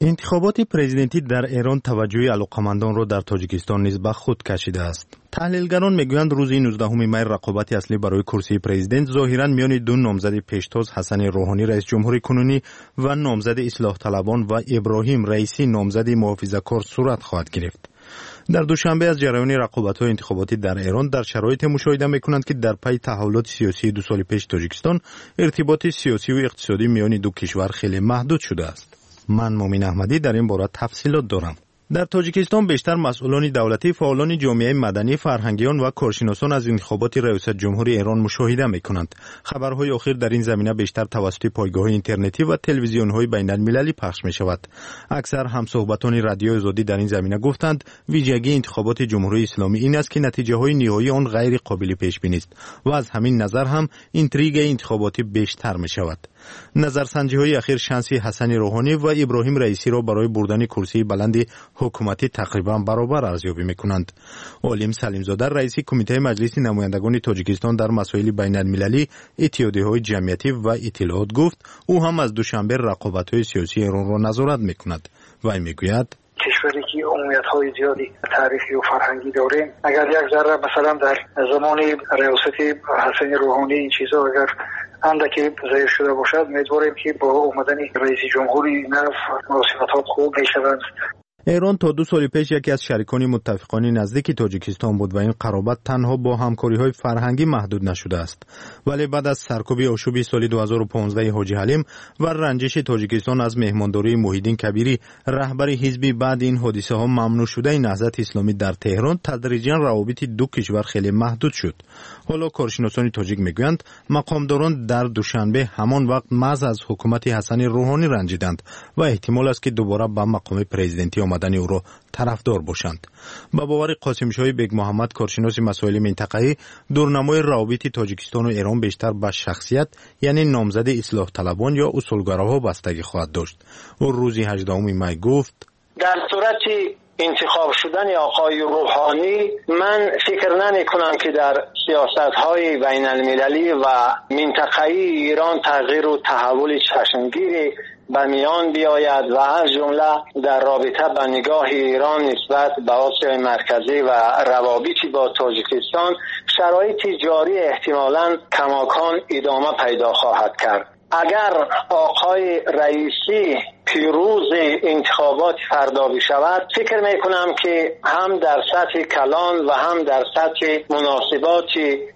انتخابات پرزیدنتی در ایران توجه علاقمندان را در تاجیکستان نیز به خود کشیده است. تحلیلگران میگویند روز 19 می رقابت اصلی برای کرسی پرزیدنت ظاهرا میان دو نامزد پیشتاز حسن روحانی رئیس جمهور کنونی و نامزد اصلاح طلبان و ابراهیم رئیسی نامزد محافظه‌کار صورت خواهد گرفت. در دوشنبه از جریان رقابت‌های انتخاباتی در ایران در شرایط مشاهده می‌کنند که در پی تحولات سیاسی 2 سال پیش تاجیکستان ارتباط سیاسی و اقتصادی میان دو کشور خیلی محدود شده است. من مومین احمدی در این باره تفصیلات دارم. در تاجیکستان بیشتر مسئولان دولتی، فعالان جامعه مدنی، فرهنگیان و کارشناسان از انتخابات ریاست جمهوری ایران مشاهده می‌کنند. خبرهای اخیر در این زمینه بیشتر توسط پایگاه‌های اینترنتی و تلویزیون‌های بین‌المللی پخش می‌شود. اکثر همصحبتان رادیو آزادی در این زمینه گفتند ویژگی انتخابات جمهوری اسلامی این است که نتیجه‌های نهایی آن غیر قابل پیش‌بینی است و از همین نظر هم اینتریگ انتخاباتی بیشتر می‌شود. نظرسنجی‌های اخیر شانس حسن روحانی و ابراهیم رئیسی را برای بردن کرسی بلند حکومتی تقریبا برابر ارزیابی می‌کنند. عالم سلیمزاده رئیس کمیته مجلس نمایندگان تاجیکستان در مسائل بین‌المللی، اتحادیه‌های جمعیتی و اطلاعات گفت او هم از دوشنبه رقابت‌های سیاسی ایران را نظارت می‌کند و می‌گوید کشوری که عمومیت‌های زیادی تاریخی و فرهنگی داره، اگر یک ذره مثلا در زمان ریاست حسن روحانی این چیزا اگر اندکی ضعیف شده باشد، امیدواریم که با اومدن رئیس جمهوری مناسبت‌ها خوب می‌شوند. ایران تا 2 سال پیش یکی از شریکان متفقان نزدیک تاجیکستان بود و این قرابت تنها با همکاری‌های فرهنگی محدود نشده است. ولی بعد از سرکوب آشوبی سال 2015 حاجی حلیم و رنجش تاجیکستان از مهمانداری محیدین کبیری، رهبر حزبی بعد این حادثه ها ممنوع شده نهضت اسلامی در تهران، تدریجاً روابط دو کشور خیلی محدود شد. حالا کارشناسان تاجیک میگویند مقامداران در دوشنبه همان وقت محض از حکومت حسن روحانی رنجیدند و احتمال است که دوباره به مقام پرزیدنتی آمدن او را طرفدار باشند. با باور قاسم شاهی بیگ محمد، کارشناس مسائل منطقه‌ای، دورنمای روابط تاجیکستان و ایران بیشتر به شخصیت یعنی نامزد اصلاح طلبان یا اصولگراها بستگی خواهد داشت. او روز 18 می گفت در صورت انتخاب شدن آقای روحانی من فکر نمی کنم که در سیاست‌های بین المللی و منطقه‌ای ایران تغییر و تحول چشمگیری به میان بیاید و از جمله در رابطه با نگاه ایران نسبت به آسیای مرکزی و روابطی با تاجیکستان شرایط جاری احتمالاً کماکان ادامه پیدا خواهد کرد. اگر آقای رئیسی پیروز انتخابات فردا بشود، فکر می کنم که هم در سطح کلان و هم در سطح مناسبات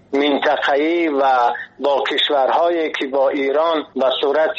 منطقه‌ای و با کشورهایی که با ایران به صورت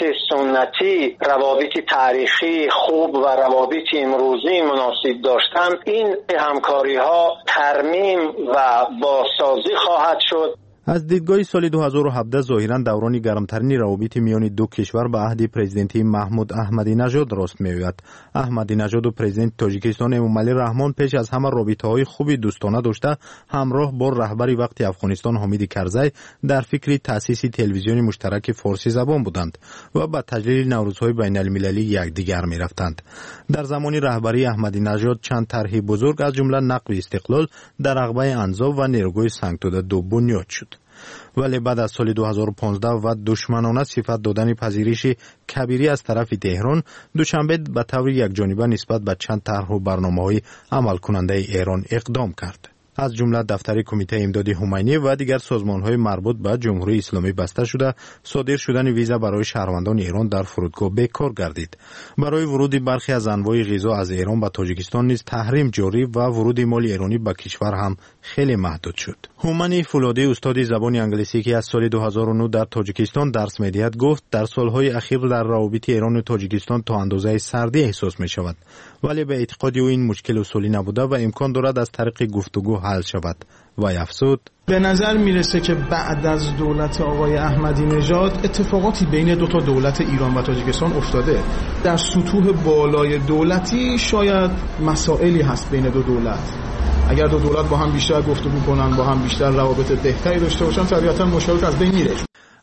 سنتی روابط تاریخی خوب و روابط امروزی مناسب داشتند، این همکاری‌ها ترمیم و بازسازی خواهد شد. از دیدگاه سال 2017 ظاهراً دوران گرمترین روابط میان دو کشور به عهد پرزیدنتی محمود احمدی نژاد راست می‌آید. احمدی نژاد و پرزیدنت تاجیکستان امامعلی رحمان پیش از همه رابطه‌های خوبی دوستانه داشته، همراه با رهبر وقت افغانستان حامد کرزی در فکر تأسیس تلویزیون مشترک فارسی زبان بودند و با تجلیل نوروزهای بین‌المللی یکدیگر می‌رفتند. در زمان رهبری احمدی نژاد چند طرح بزرگ از جمله نقل استقلال در عقبه انزا و نیروگاه سنگتوده 2 بنیاد شد. ولی بعد از سال 2015 و دشمنانه صفت دادن پذیرش کبیری از طرف تهران، دوشنبه به طور یکجانبه نسبت به چند طرح و برنامه‌های عمل کننده ایران اقدام کرد. از جمله دفتر کمیته امداد همینی و دیگر سازمان‌های مربوط به جمهوری اسلامی بسته شده، صادر شدن ویزا برای شهروندان ایران در فرودگاه بیکار گردید. برای ورود برخی از انواع غذا از ایران به تاجیکستان نیز تحریم جاری و ورود مال ایرانی به کشور هم خیلی محدود شد. هومن فولادی، استاد زبان انگلیسی که از سال 2009 در تاجیکستان درس می‌دهد، گفت در سال‌های اخیر در روابط ایران و تاجیکستان تا اندازه سردی احساس می‌شود، ولی به اعتقاد او این مشکل اصولی نبوده و امکان دارد از طریق گفتگو حل شود. و افزود به نظر میرسه که بعد از دولت آقای احمدی نژاد اتفاقاتی بین دو تا دولت ایران و تاجیکستان افتاده. در سطوح بالای دولتی شاید مسائلی هست بین دو دولت. اگر دو دولت با هم بیشتر گفتگو کنن، با هم بیشتر روابط بهتری داشته باشن، طبیعتا مشکلات از بین میره.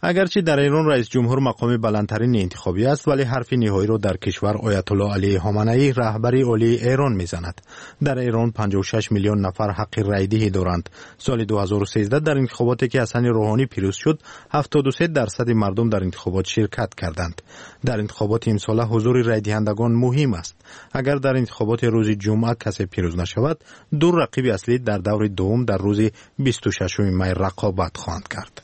اگرچه در ایران رئیس جمهور مقام بلندترین انتخابی است، ولی حرف نهایی را در کشور آیت الله علی خامنه‌ای رهبری عالی ایران میزند. در ایران 56 میلیون نفر حق رای دهی دارند. سال 2013 در انتخاباتی که حسن روحانی پیروز شد، 73% مردم در انتخابات شرکت کردند. در انتخابات امسال حضور رای دهندگان مهم است. اگر در انتخابات روز جمعه کسی پیروز نشود، دو رقیب اصلی در دور دوم در روز 26 می رقابت خواهند کرد.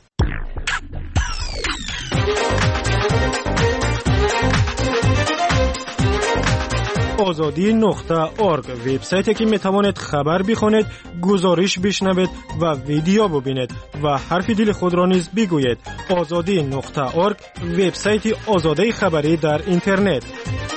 azadi.org وبسایتی که میتوانید خبر بخونید، گزارش بشنوید و ویدیو ببینید و حرف دل خود را نیز بگویید. azadi.org وبسایت آزادی خبری در اینترنت.